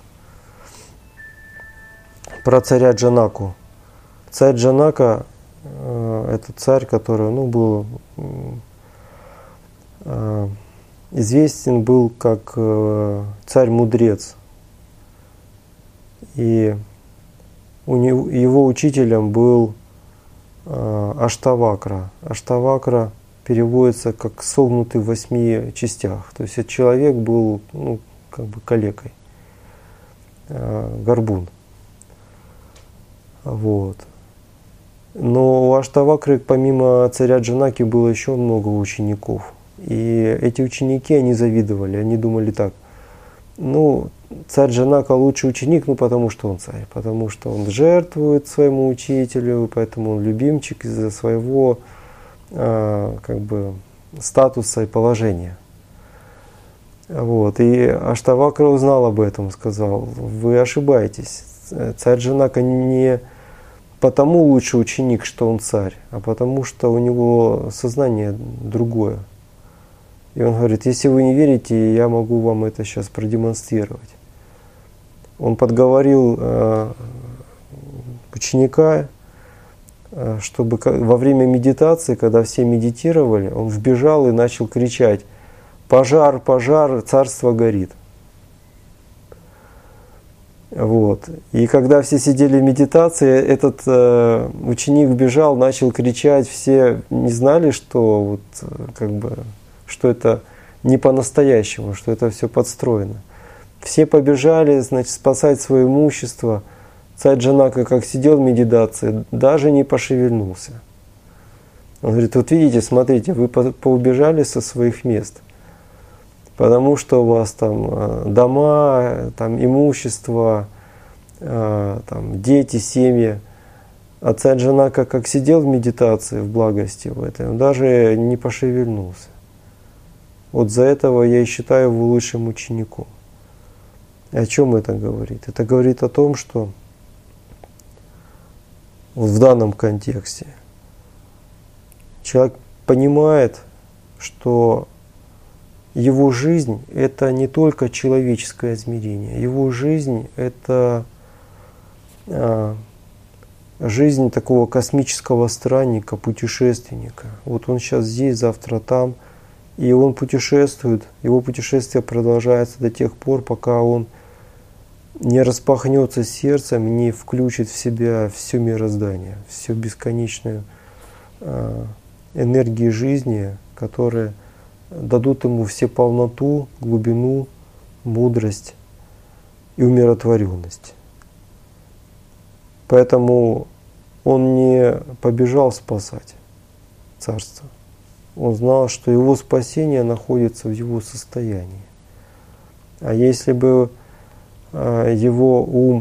Speaker 1: про царя Джанаку. Царь Джанака – это царь, который был известен был как царь-мудрец. И его учителем был Аштавакра. Аштавакра переводится как «согнутый в 8 частях». То есть этот человек был калекой, горбун. Вот. Но у Аштавакры помимо царя Джанаки было еще много учеников. И эти ученики, они завидовали, они думали так: царь Джанака лучший ученик, потому что он царь, потому что он жертвует своему учителю, поэтому он любимчик из-за своего статуса и положения. Вот. И Аштавакра узнал об этом, сказал: вы ошибаетесь, царь Джанака не потому лучше ученик, что он царь, а потому что у него сознание другое. И он говорит, если вы не верите, я могу вам это сейчас продемонстрировать. Он подговорил ученика, чтобы во время медитации, когда все медитировали, он вбежал и начал кричать: «Пожар, пожар, царство горит». Вот. И когда все сидели в медитации, этот ученик вбежал, начал кричать, все не знали, что, вот, как бы, что это не по-настоящему, что это все подстроено. Все побежали, значит, спасать свое имущество. Царь Джанака, как сидел в медитации, даже не пошевельнулся. Он говорит, вот видите, смотрите, вы поубежали со своих мест, потому что у вас там дома, там имущество, там дети, семьи. А царь Джанака, как сидел в медитации, в благости в этой, он даже не пошевельнулся. Вот за этого я и считаю его лучшим учеником. И о чем это говорит? Это говорит о том, что вот в данном контексте человек понимает, что его жизнь – это не только человеческое измерение. Его жизнь – это жизнь такого космического странника, путешественника. Вот он сейчас здесь, завтра там, и он путешествует. Его путешествие продолжается до тех пор, пока он не распахнется сердцем, не включит в себя все мироздание, всю бесконечную энергию жизни, которые дадут ему все полноту, глубину, мудрость и умиротворенность. Поэтому он не побежал спасать царство. Он знал, что его спасение находится в его состоянии. А если бы его ум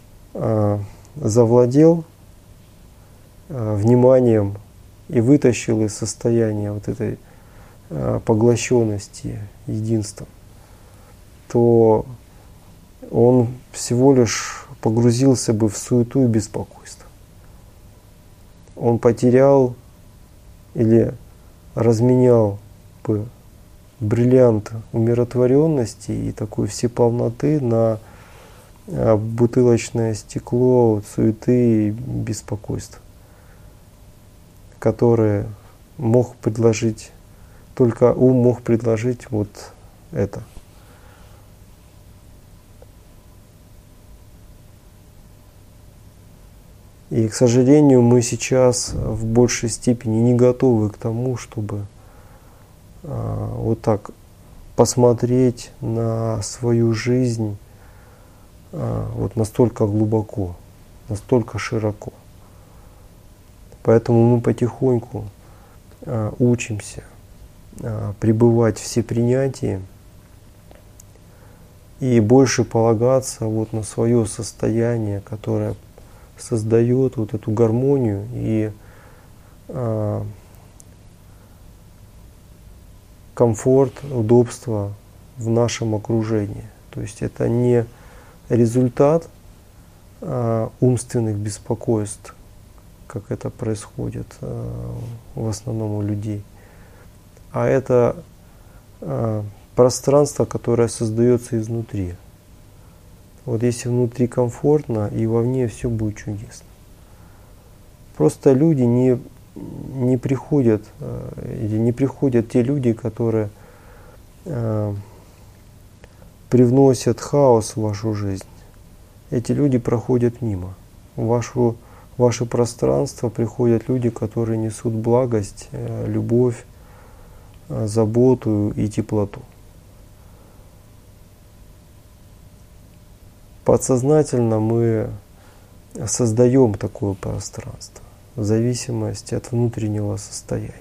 Speaker 1: завладел вниманием и вытащил из состояния вот этой поглощенности единством, то он всего лишь погрузился бы в суету и беспокойство. Он потерял или разменял бы бриллиант умиротворенности и такой всеполноты на бутылочное стекло суеты и беспокойства, которое мог предложить, только ум мог предложить вот это. И, к сожалению, мы сейчас в большей степени не готовы к тому, чтобы вот так посмотреть на свою жизнь вот настолько глубоко, настолько широко. Поэтому мы потихоньку учимся пребывать в всепринятии и больше полагаться вот на свое состояние, которое создает вот эту гармонию и комфорт, удобство в нашем окружении. То есть это не результат умственных беспокойств, как это происходит в основном у людей, а это пространство, которое создается изнутри. Вот если внутри комфортно, и вовне все будет чудесно. Просто люди не приходят, или не приходят те люди, которые привносят хаос в вашу жизнь. Эти люди проходят мимо. В ваше пространство приходят люди, которые несут благость, любовь, заботу и теплоту. Подсознательно мы создаем такое пространство в зависимости от внутреннего состояния.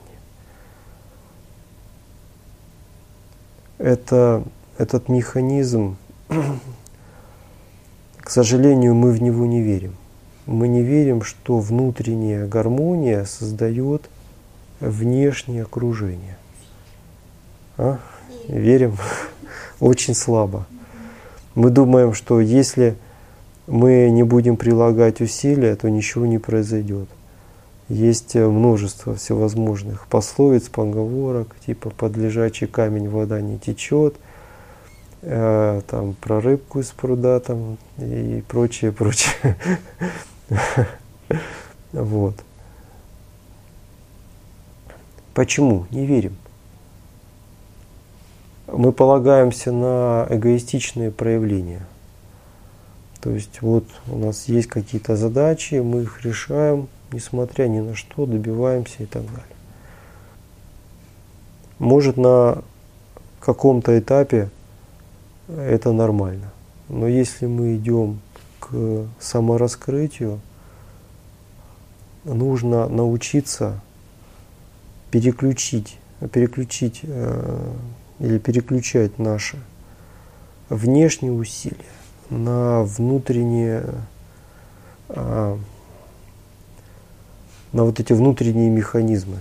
Speaker 1: Этот механизм, к сожалению, мы в него не верим. Мы не верим, что внутренняя гармония создает внешнее окружение. Верим? Очень слабо. Мы думаем, что если мы не будем прилагать усилия, то ничего не произойдет. Есть множество всевозможных пословиц, поговорок, типа «под лежачий камень вода не течет», там про рыбку из пруда там, и прочее. Вот. Почему? Не верим. Мы полагаемся на эгоистичные проявления. То есть вот у нас есть какие-то задачи, мы их решаем, несмотря ни на что, добиваемся и так далее. Может, на каком-то этапе это нормально. Но если мы идем к самораскрытию, нужно научиться переключать наши внешние усилия на внутренние, на вот эти внутренние механизмы.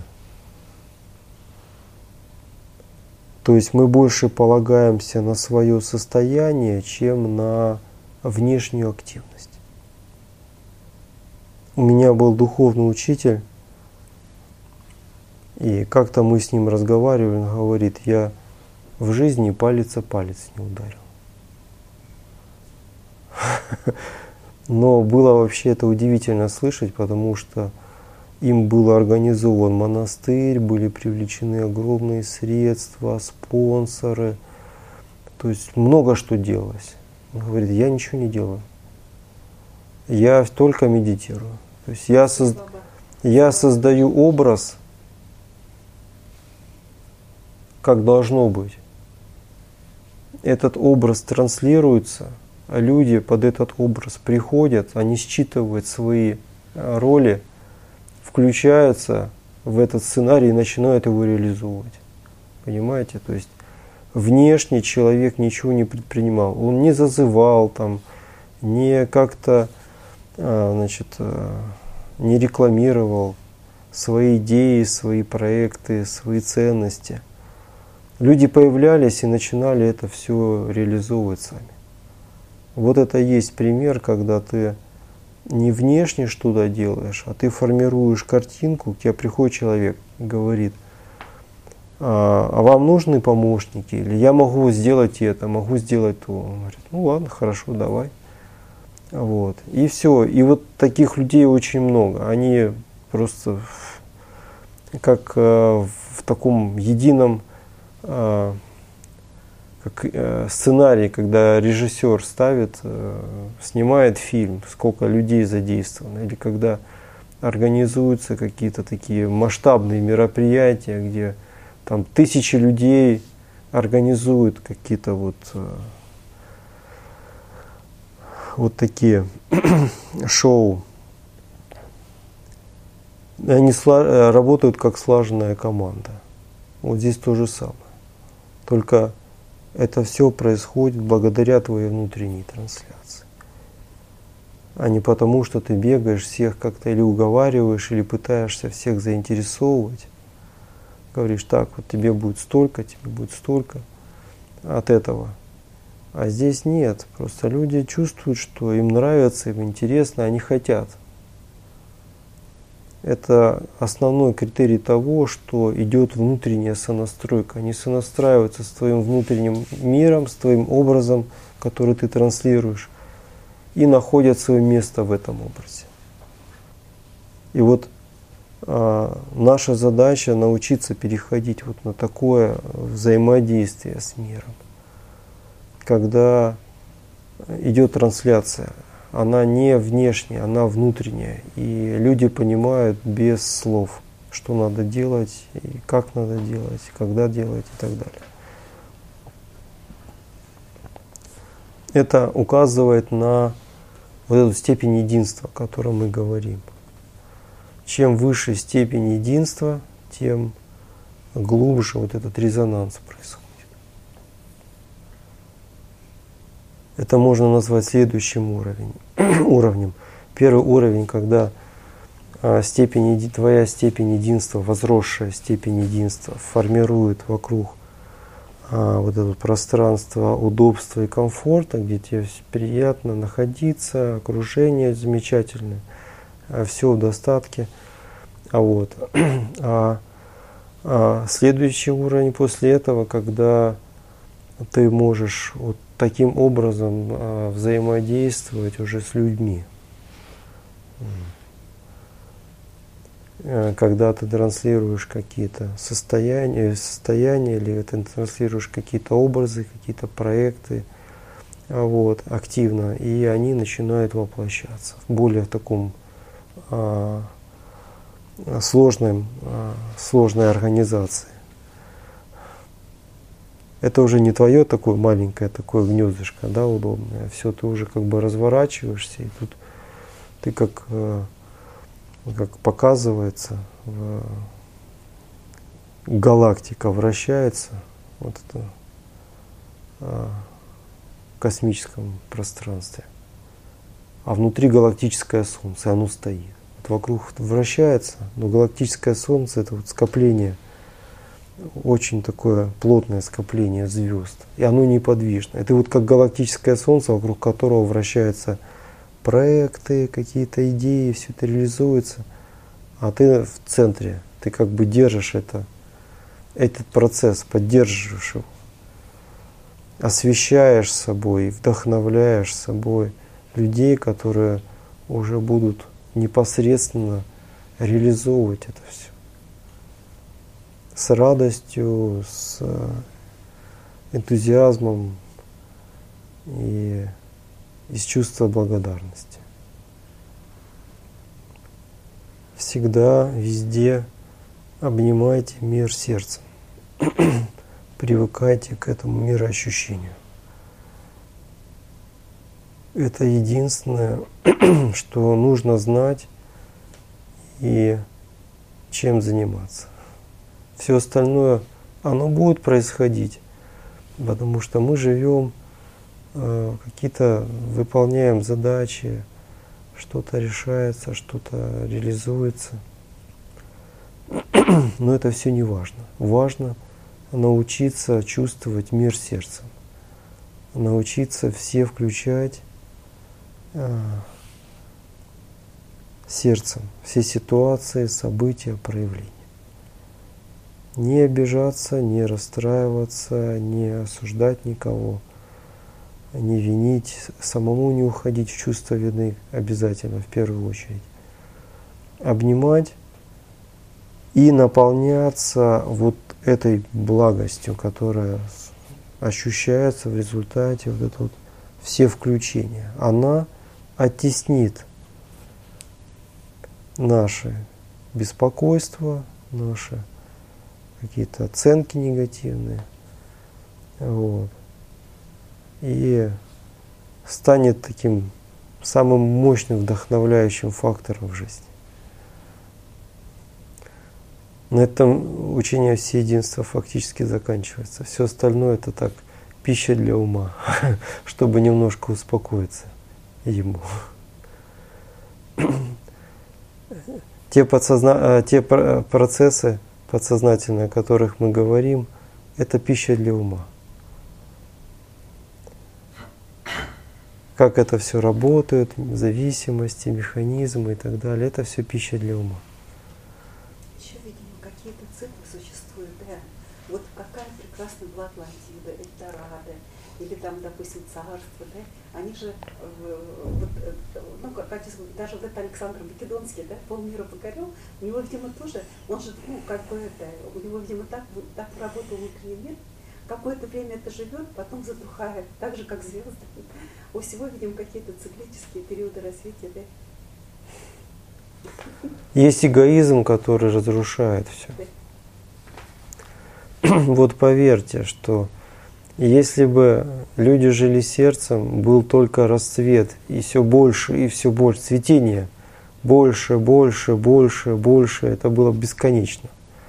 Speaker 1: То есть мы больше полагаемся на свое состояние, чем на внешнюю активность. У меня был духовный учитель, и как-то мы с ним разговаривали, он говорит: я в жизни палец о палец не ударил. Но было вообще это удивительно слышать, потому что им был организован монастырь, были привлечены огромные средства, спонсоры. То есть много что делалось. Он говорит: я ничего не делаю. Я только медитирую. То есть я создаю образ, как должно быть. Этот образ транслируется, а люди под этот образ приходят, они считывают свои роли, включаются в этот сценарий и начинают его реализовывать. Понимаете? То есть внешне человек ничего не предпринимал. Он не зазывал, там, не как-то не рекламировал свои идеи, свои проекты, свои ценности. Люди появлялись и начинали это все реализовывать сами. Вот это и есть пример, когда ты не внешне что-то делаешь, а ты формируешь картинку, к тебе приходит человек и говорит: а вам нужны помощники? Или я могу сделать это, могу сделать то. Он говорит: ну ладно, хорошо, давай. Вот. И все. И вот таких людей очень много. Они просто как в таком едином как сценарий, когда режиссер снимает фильм, сколько людей задействовано, или когда организуются какие-то такие масштабные мероприятия, где там тысячи людей организуют какие-то вот такие шоу. Они работают как слаженная команда. Вот здесь то же самое. Только это все происходит благодаря твоей внутренней трансляции. А не потому, что ты бегаешь всех как-то или уговариваешь, или пытаешься всех заинтересовывать. Говоришь: так, вот тебе будет столько от этого. А здесь нет. Просто люди чувствуют, что им нравится, им интересно, они хотят. Это основной критерий того, что идет внутренняя сонастройка. Они сонастраиваются с твоим внутренним миром, с твоим образом, который ты транслируешь, и находят свое место в этом образе. И вот наша задача научиться переходить вот на такое взаимодействие с миром, когда идет трансляция. Она не внешняя, она внутренняя. И люди понимают без слов, что надо делать, и как надо делать, когда делать и так далее. Это указывает на вот эту степень единства, о которой мы говорим. Чем выше степень единства, тем глубже вот этот резонанс происходит. Это можно назвать следующим уровнем. Первый уровень, когда твоя степень единства, возросшая степень единства формирует вокруг вот это пространство удобства и комфорта, где тебе приятно находиться, окружение замечательное, все в достатке. Следующий уровень после этого, когда ты можешь вот таким образом взаимодействовать уже с людьми. Когда ты транслируешь какие-то состояния или ты транслируешь какие-то образы, какие-то проекты активно, и они начинают воплощаться в более таком сложной организации. Это уже не твое такое маленькое такое гнездышко, да, удобное. Все, ты уже как бы разворачиваешься, и тут ты как показывается, галактика вращается вот это, в космическом пространстве. А внутри галактическое Солнце, оно стоит. Вот вокруг вращается, но галактическое Солнце — это вот скопление, очень такое плотное скопление звезд. И оно неподвижно. Это вот как галактическое Солнце, вокруг которого вращаются проекты, какие-то идеи, все это реализуется. А ты в центре, ты как бы держишь этот процесс, поддерживаешь его. Освещаешь собой, вдохновляешь собой людей, которые уже будут непосредственно реализовывать это все. С радостью, с энтузиазмом и из чувства благодарности. Всегда, везде обнимайте мир сердцем. Привыкайте к этому мироощущению. Это единственное, что нужно знать и чем заниматься. Все остальное, оно будет происходить, потому что мы живем, какие-то выполняем задачи, что-то решается, что-то реализуется. Но это все не важно. Важно научиться чувствовать мир сердцем, научиться все включать сердцем, все ситуации, события, проявления. Не обижаться, не расстраиваться, не осуждать никого, не винить, самому не уходить в чувство вины обязательно, в первую очередь. Обнимать и наполняться вот этой благостью, которая ощущается в результате вот это вот все включения. Она оттеснит наши беспокойства, наши какие-то оценки негативные. И станет таким самым мощным вдохновляющим фактором в жизни. На этом учение всеединства фактически заканчивается. Все остальное — это так, пища для ума, чтобы немножко успокоиться ему. Те процессы подсознательные, о которых мы говорим, это пища для ума. Как это все работает, зависимости, механизмы и так далее, это все пища для ума.
Speaker 3: Еще, видимо, какие-то циклы существуют, да. Вот какая прекрасная была Атлантида, Эльдорадо, или там, допустим, царство, да. Они же, даже вот этот Александр Македонский, да, полмира покорил, у него, видимо, тоже, он же, у него, видимо, так работал внутренний мир. Какое-то время это живет, потом затухает, так же, как звезды. У всего, видимо, какие-то циклические периоды развития, да?
Speaker 1: Есть эгоизм, который разрушает все. Да. Вот поверьте, что если бы люди жили сердцем, был только расцвет, и все больше, цветение, больше, это было бесконечно.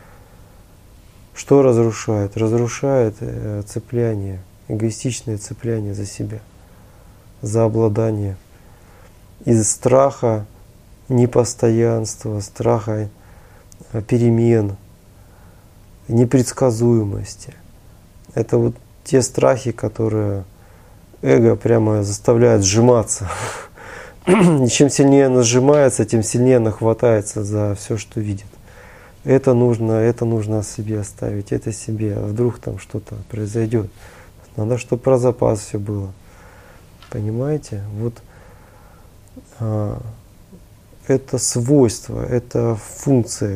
Speaker 1: Что разрушает? Разрушает цепляние, эгоистичное цепляние за себя, за обладание. Из страха непостоянства, страха перемен, непредсказуемости. Это вот те страхи, которые эго прямо заставляет сжиматься. И чем сильнее оно сжимается, тем сильнее оно хватается за все, что видит. Это нужно о себе оставить, это себе. А вдруг там что-то произойдет. Надо, чтобы про запас все было. Понимаете? Вот это свойство, это функция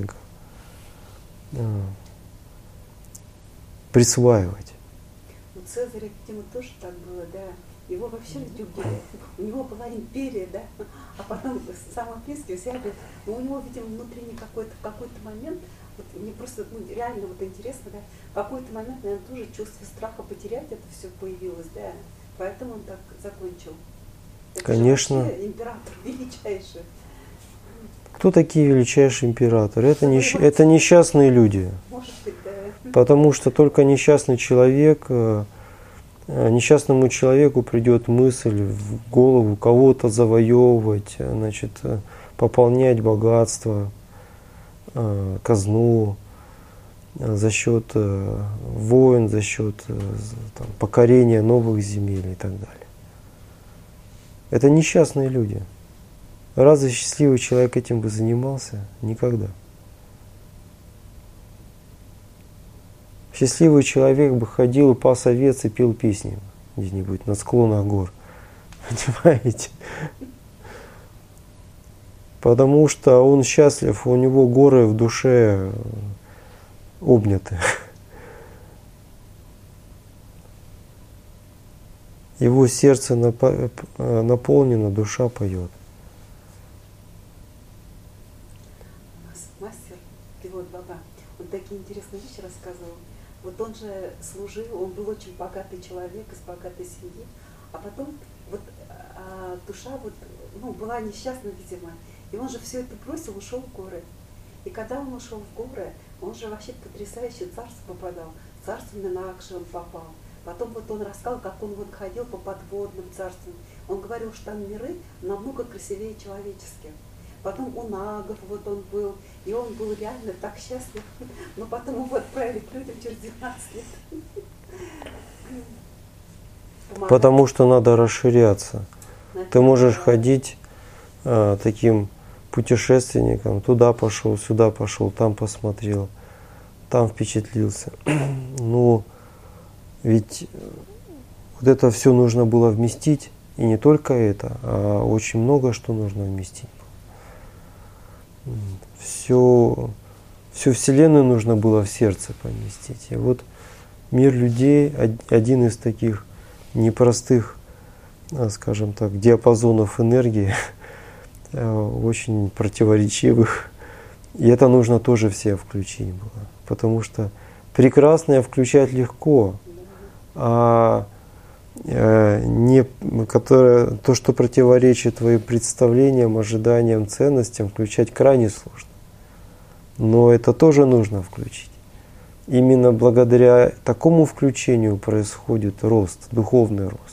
Speaker 1: присваивать.
Speaker 3: У Цезаря, видимо, тоже так было, да. Его вообще любили. У него была империя, да. А потом самые близкие взяли. Но у него, видимо, внутренний какой-то момент, вот мне просто реально вот интересно, да, в какой-то момент, наверное, тоже чувство страха потерять это все появилось, да. Поэтому он так закончил. Это
Speaker 1: конечно.
Speaker 3: же вообще император величайший.
Speaker 1: Кто такие величайшие императоры? Это несчастные люди.
Speaker 3: Может быть, да.
Speaker 1: Потому что только несчастный человек, несчастному человеку придет мысль в голову кого-то завоевывать, значит, пополнять богатство, казну за счет войн, за счет покорения новых земель и так далее. Это несчастные люди. Разве счастливый человек этим бы занимался? Никогда. Счастливый человек бы ходил и пас овец и пел песни где-нибудь на склонах гор. Понимаете? Потому что он счастлив, у него горы в душе обняты. Его сердце наполнено, душа поет.
Speaker 3: У нас мастер, пилот Баба, он такие интересные вещи рассказывал. Вот он же служил, он был очень богатый человек, из богатой семьи, а потом вот душа вот, была несчастна, видимо, и он же все это бросил, ушел в горы. И когда он ушел в горы, он же вообще в потрясающее царство попадал, в царство Минакши он попал. Потом вот он рассказал, как он вот ходил по подводным царствам. Он говорил, что там миры намного красивее человеческих. Потом у нагов вот он был, и он был реально так счастлив. Но потом его отправили к людям через 12 лет.
Speaker 1: Потому что надо расширяться. Ты можешь ходить таким путешественником, туда пошел, сюда пошел, там посмотрел, там впечатлился. Ну, ведь вот это все нужно было вместить, и не только это, а очень много что нужно вместить. Всю Вселенную нужно было в сердце поместить. И вот мир людей, один из таких непростых, скажем так, диапазонов энергии, очень противоречивых. И это нужно тоже все включить было. Потому что прекрасное включать легко, а то, что противоречит твоим представлениям, ожиданиям, ценностям, включать крайне сложно. Но это тоже нужно включить. Именно благодаря такому включению происходит рост, духовный рост.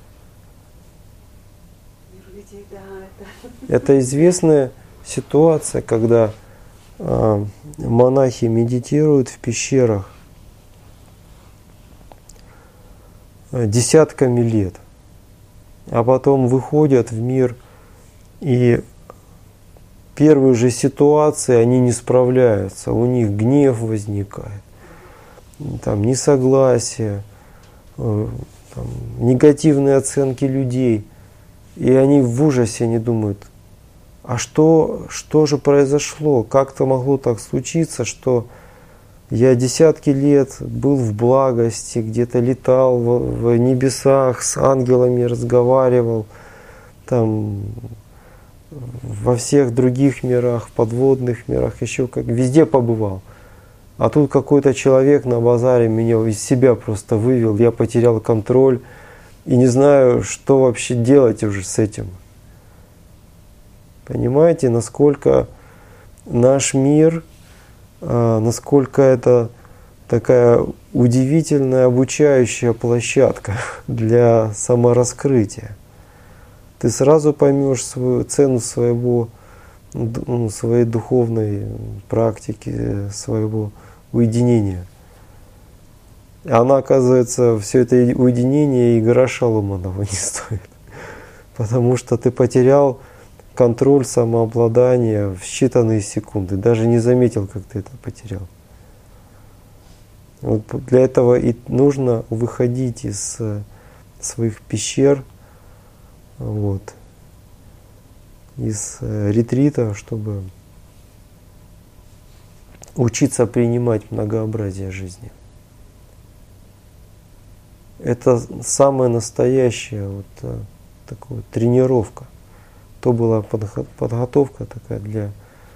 Speaker 1: Это известная ситуация, когда монахи медитируют в пещерах десятками лет, а потом выходят в мир, и первые же ситуации они не справляются, у них гнев возникает, там несогласие, негативные оценки людей, и они в ужасе, они думают, а что же произошло, как-то могло так случиться, что я десятки лет был в благости, где-то летал в небесах, с ангелами разговаривал, там, во всех других мирах, подводных мирах, еще как везде побывал. А тут какой-то человек на базаре меня из себя просто вывел, я потерял контроль и не знаю, что вообще делать уже с этим. Понимаете, насколько наш мир, насколько это такая удивительная обучающая площадка для самораскрытия. Ты сразу поймешь свою цену своей духовной практики, своего уединения. Она, оказывается, все это уединение и гроша ломаного не стоит. Потому что ты потерял контроль, самообладание в считанные секунды. Даже не заметил, как ты это потерял. Вот для этого и нужно выходить из своих пещер, вот, из ретрита, чтобы учиться принимать многообразие жизни. Это самая настоящая вот такая тренировка. То была подготовка такая для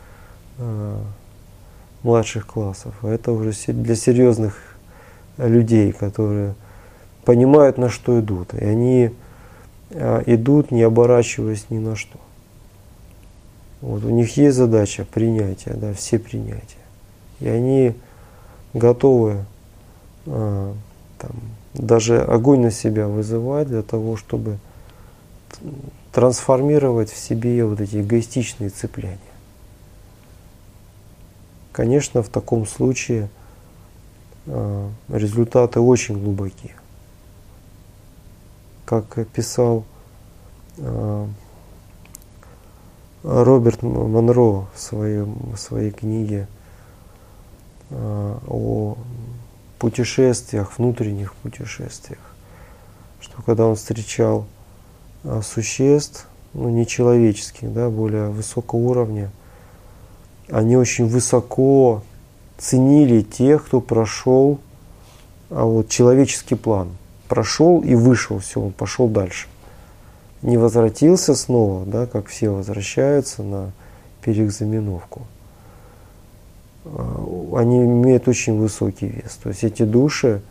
Speaker 1: младших классов, а это уже для серьезных людей, которые понимают, на что идут. И они идут, не оборачиваясь ни на что. Вот, у них есть задача принятия, да, все принятия. И они готовы там, даже огонь на себя вызывать для того, чтобы трансформировать в себе вот эти эгоистичные цепляния. Конечно, в таком случае результаты очень глубокие. Как писал Роберт Монро в своей книге о путешествиях, внутренних путешествиях, что когда он встречал существ, ну, нечеловеческих, да, более высокого уровня, они очень высоко ценили тех, кто прошел вот, человеческий план. Прошел и вышел, все, он пошел дальше. Не возвратился снова, да, как все возвращаются на переэкзаменовку. Они имеют очень высокий вес. То есть эти души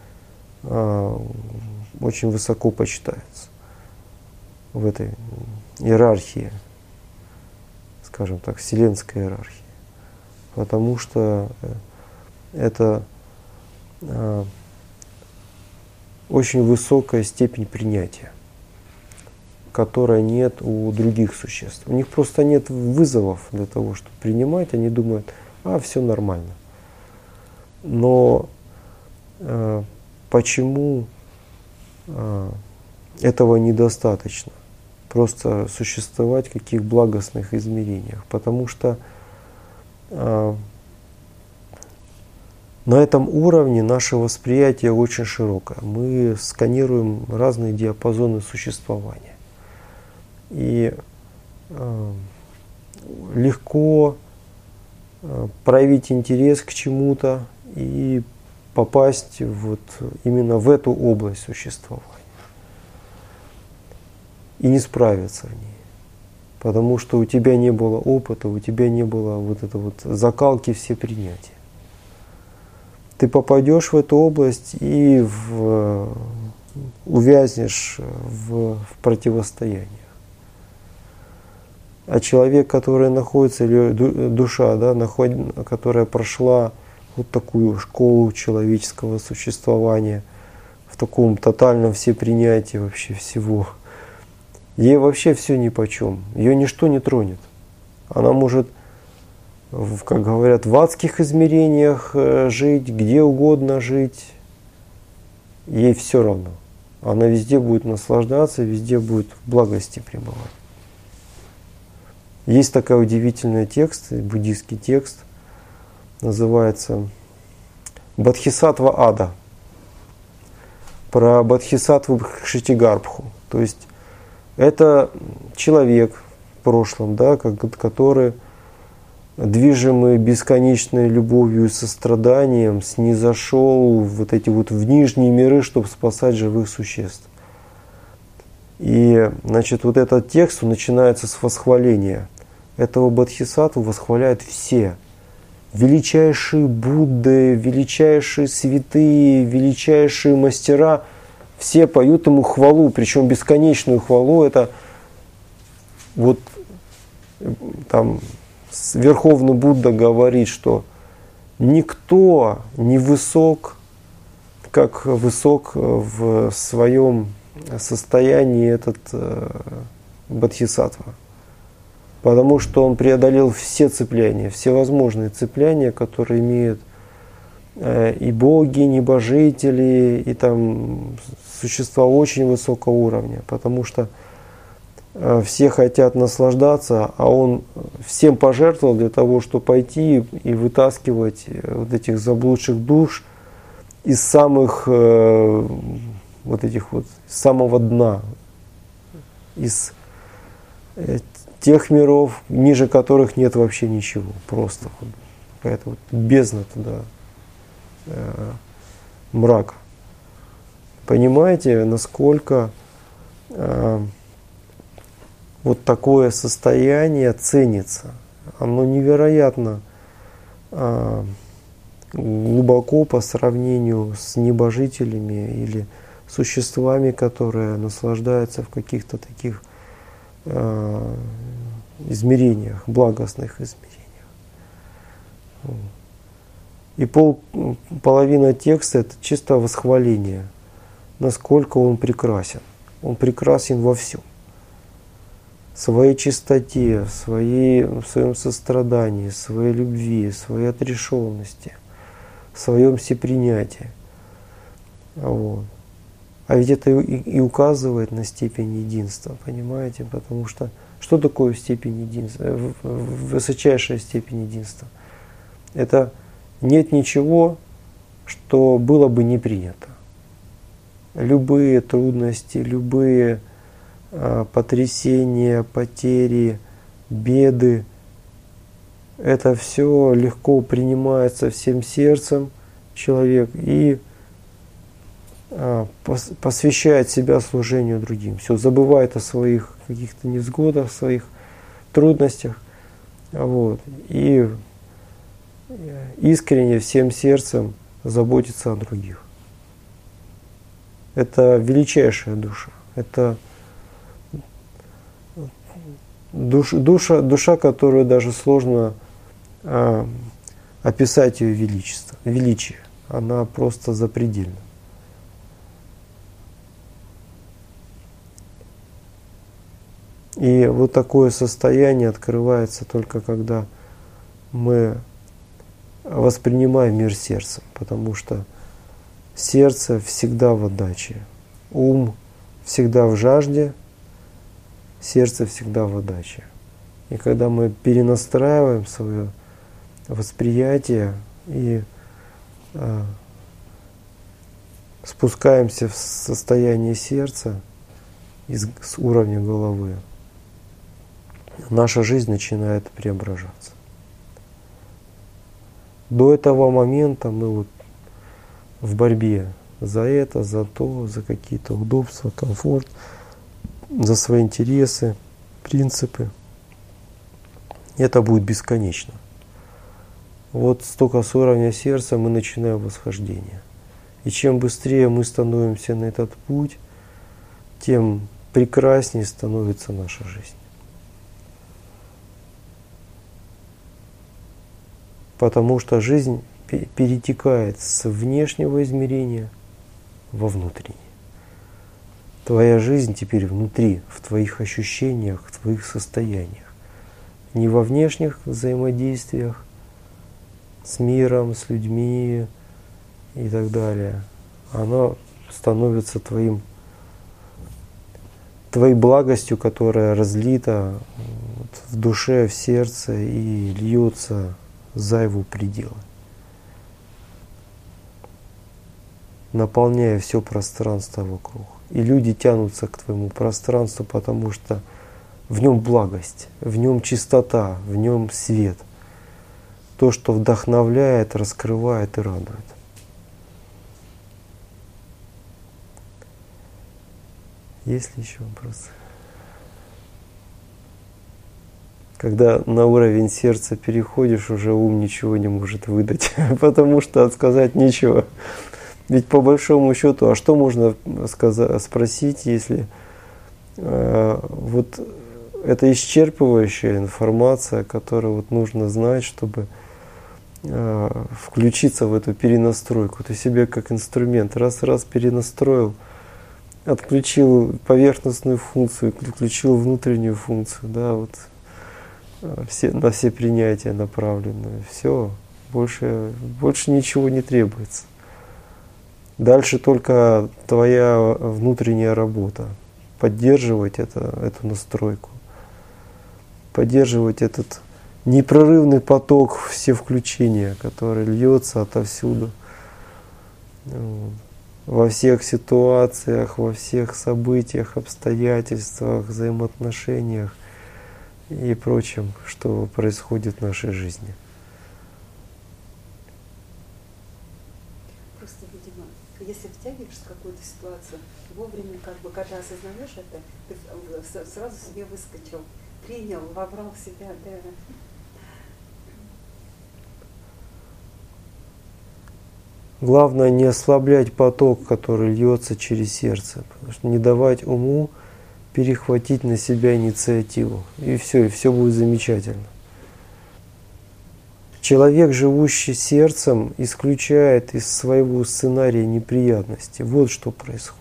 Speaker 1: очень высоко почитаются в этой иерархии, скажем так, вселенской иерархии. Потому что это очень высокая степень принятия, которой нет у других существ. У них просто нет вызовов для того, чтобы принимать. Они думают, все нормально. Но почему этого недостаточно? Просто существовать в каких благостных измерениях. Потому что на этом уровне наше восприятие очень широкое. Мы сканируем разные диапазоны существования. И легко проявить интерес к чему-то и попасть вот именно в эту область существования. И не справиться в ней. Потому что у тебя не было опыта, у тебя не было вот этой вот закалки все принятия. Ты попадешь в эту область и увязнешь в противостояниях. А человек, который находится, или душа, да, которая прошла вот такую школу человеческого существования, в таком тотальном всепринятии вообще всего, ей вообще все нипочем, ее ничто не тронет. Она может, как говорят, в адских измерениях жить, где угодно жить, ей все равно. Она везде будет наслаждаться, везде будет в благости пребывать. Есть такой удивительный текст, буддийский текст, называется «Бодхисаттва ада», про Бодхисаттву Кшитигарбху. То есть это человек в прошлом, да, который, движимый бесконечной любовью и состраданием, снизошел вот эти вот в нижние миры, чтобы спасать живых существ. И, значит, вот этот текст, он начинается с восхваления. Этого Бодхисаттву восхваляют все. Величайшие Будды, величайшие святые, величайшие мастера, все поют ему хвалу, причем бесконечную хвалу. Это вот там Верховный Будда говорит, что никто не высок, как высок в своем состоянии этот Бодхисаттва. Потому что он преодолел все цепляния, все возможные цепляния, которые имеют и боги, и небожители, и там существа очень высокого уровня, потому что все хотят наслаждаться, а он всем пожертвовал для того, чтобы пойти и вытаскивать вот этих заблудших душ из самых вот этих вот, самого дна, из тех миров, ниже которых нет вообще ничего, просто какая-то вот бездна туда, мрак. Понимаете, насколько вот такое состояние ценится? Оно невероятно глубоко по сравнению с небожителями или существами, которые наслаждаются в каких-то таких измерениях, благостных измерениях. И половина текста – это чисто восхваление, насколько он прекрасен. Он прекрасен во всем. В своей чистоте, в своем сострадании, в своей любви, в своей отрешенности, в своем всепринятии. Вот. А ведь это и указывает на степень единства, понимаете? Потому что такое степень единства? Высочайшая степень единства. Это нет ничего, что было бы не принято. Любые трудности, любые потрясения, потери, беды, это все легко принимается всем сердцем человек и посвящает себя служению другим. Все, забывает о своих каких-то невзгодах, своих трудностях. Вот, и искренне всем сердцем заботится о других. Это величайшая душа. Это душа, которую даже сложно описать ее величие. Она просто запредельна. И вот такое состояние открывается только когда мы воспринимаем мир сердцем, потому что сердце всегда в отдаче, ум всегда в жажде, сердце всегда в отдаче. И когда мы перенастраиваем свое восприятие и спускаемся в состояние сердца с уровня головы, наша жизнь начинает преображаться. До этого момента мы вот в борьбе за это, за то, за какие-то удобства, комфорт, за свои интересы, принципы. Это будет бесконечно. Вот столько с уровня сердца мы начинаем восхождение. И чем быстрее мы становимся на этот путь, тем прекраснее становится наша жизнь. Потому что жизнь перетекает с внешнего измерения во внутреннее. Твоя жизнь теперь внутри, в твоих ощущениях, в твоих состояниях. Не во внешних взаимодействиях с миром, с людьми и так далее. Оно становится твоей благостью, которая разлита в душе, в сердце и льется за его пределы, наполняя все пространство вокруг. И люди тянутся к твоему пространству, потому что в нем благость, в нем чистота, в нем свет. То, что вдохновляет, раскрывает и радует. Есть ли еще вопросы? Когда на уровень сердца переходишь, уже ум ничего не может выдать, потому что отсказать нечего. Ведь по большому счету, а что можно спросить, если вот это исчерпывающая информация, которую вот нужно знать, чтобы включиться в эту перенастройку. Ты себе как инструмент раз перенастроил, отключил поверхностную функцию, включил внутреннюю функцию, да, вот на все принятия направленные. Все, Больше ничего не требуется. Дальше только твоя внутренняя работа. Поддерживать эту настройку. Поддерживать этот непрерывный поток все включения, который льется отовсюду. Во всех ситуациях, во всех событиях, обстоятельствах, взаимоотношениях и прочем, что происходит в нашей жизни.
Speaker 3: Просто, видимо, если втягиваешься в какую-то ситуацию, вовремя, когда осознаешь это, ты сразу себе выскочил, принял, вобрал в себя, да.
Speaker 1: Главное не ослаблять поток, который льется через сердце, потому что не давать уму перехватить на себя инициативу. И все будет замечательно. Человек, живущий сердцем, исключает из своего сценария неприятности. Вот что происходит.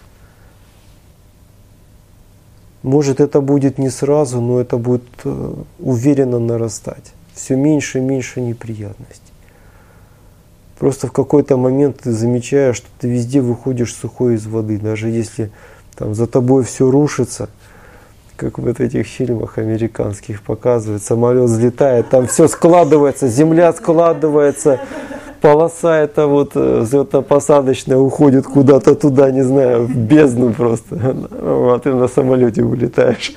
Speaker 1: Может, это будет не сразу, но это будет уверенно нарастать. Все меньше и меньше неприятностей. Просто в какой-то момент ты замечаешь, что ты везде выходишь сухой из воды. Даже если там за тобой все рушится, как в этих фильмах американских показывают, самолет взлетает, там все складывается, земля складывается, полоса эта вот взлетно-посадочная уходит куда-то туда, не знаю, в бездну просто. А ты на самолете улетаешь.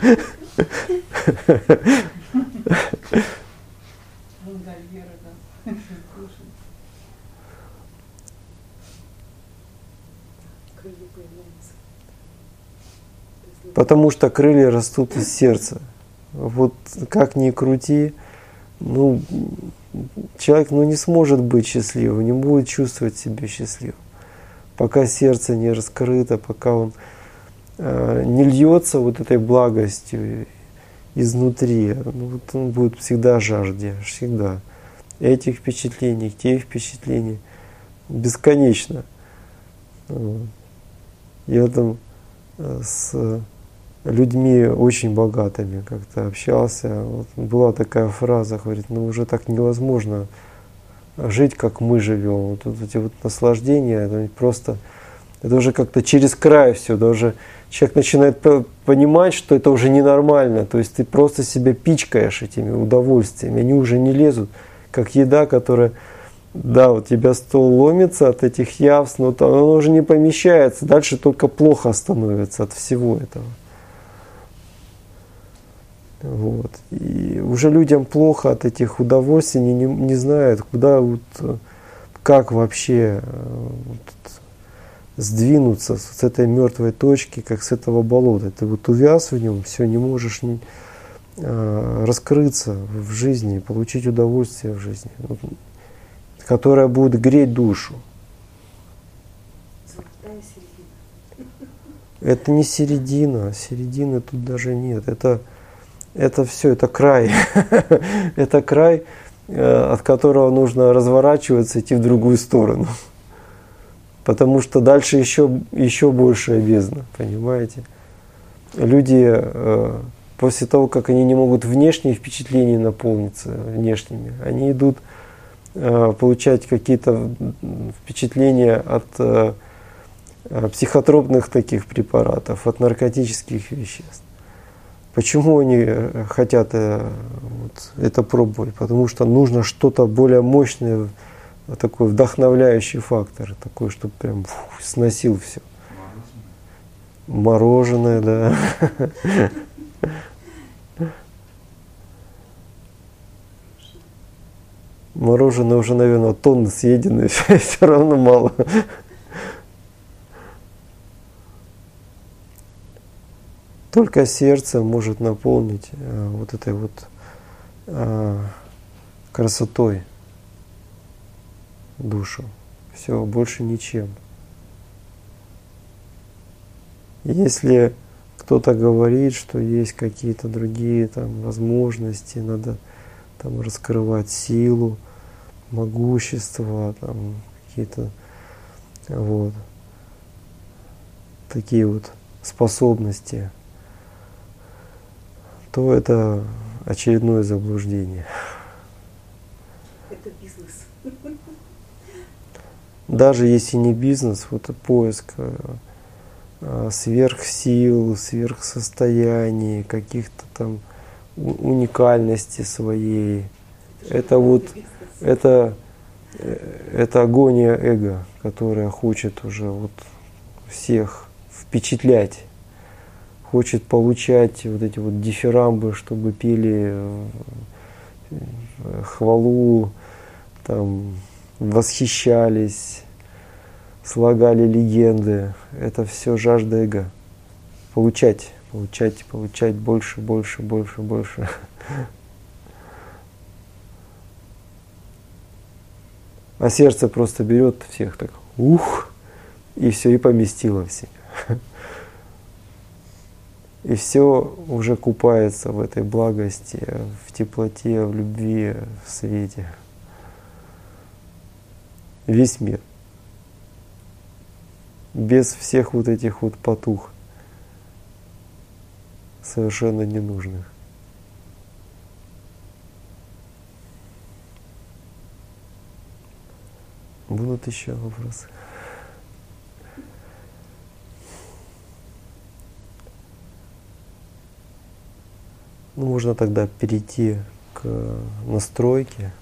Speaker 1: Потому что крылья растут из сердца. Вот как ни крути, человек не сможет быть счастливым, не будет чувствовать себя счастливым. Пока сердце не раскрыто, пока он не льется вот этой благостью изнутри, он будет всегда жажде, всегда. Этих впечатлений, тех впечатлений, бесконечно. Я там с людьми очень богатыми как-то общался. Вот была такая фраза, говорит, уже так невозможно жить, как мы живем. Вот эти вот наслаждения, это уже как-то через край все. Даже человек начинает понимать, что это уже ненормально. То есть ты просто себя пичкаешь этими удовольствиями. Они уже не лезут, как еда, которая, да, у тебя стол ломится от этих явств, но оно уже не помещается. Дальше только плохо становится от всего этого. Вот. И уже людям плохо от этих удовольствий, они не знают, как вообще сдвинуться с этой мертвой точки, как с этого болота. Ты увяз в нем, все, не можешь раскрыться в жизни, получить удовольствие в жизни, которое будет греть душу.
Speaker 3: Золотая середина.
Speaker 1: Это не середина, середины тут даже нет. Это все, это край. Это край, от которого нужно разворачиваться, идти в другую сторону. Потому что дальше еще большая бездна, понимаете? Люди, после того, как они не могут внешние впечатления наполниться внешними, они идут получать какие-то впечатления от психотропных таких препаратов, от наркотических веществ. Почему они хотят это пробовать? Потому что нужно что-то более мощное, такой вдохновляющий фактор, такой, чтобы прям сносил все. Мороженое, да. Мороженое уже, наверное, тонны съедено, все равно мало. Только сердце может наполнить вот этой вот красотой душу. Все, больше ничем. Если кто-то говорит, что есть какие-то другие там возможности, надо там раскрывать силу, могущество, там какие-то вот такие вот способности, то это очередное заблуждение.
Speaker 3: Это это бизнес.
Speaker 1: Даже если не бизнес, вот поиск сверхсил, сверхсостояний, каких-то там уникальности своей. Это вот, это агония эго, которая хочет уже вот всех впечатлять, хочет получать вот эти вот дифирамбы, чтобы пели хвалу, там, восхищались, слагали легенды. Это все жажда эго. Получать больше, больше, больше, больше. А сердце просто берет всех так, и все, и поместило в себя. И все уже купается в этой благости, в теплоте, в любви, в свете. Весь мир. Без всех вот этих вот потух, совершенно ненужных. Будут еще вопросы? Ну, можно тогда перейти к настройке.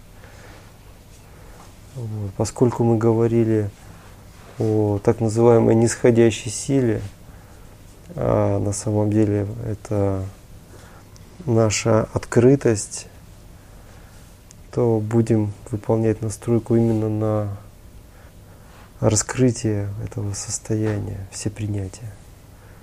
Speaker 1: Вот. Поскольку мы говорили о так называемой нисходящей силе, а на самом деле это наша открытость, то будем выполнять настройку именно на раскрытие этого состояния, всепринятия.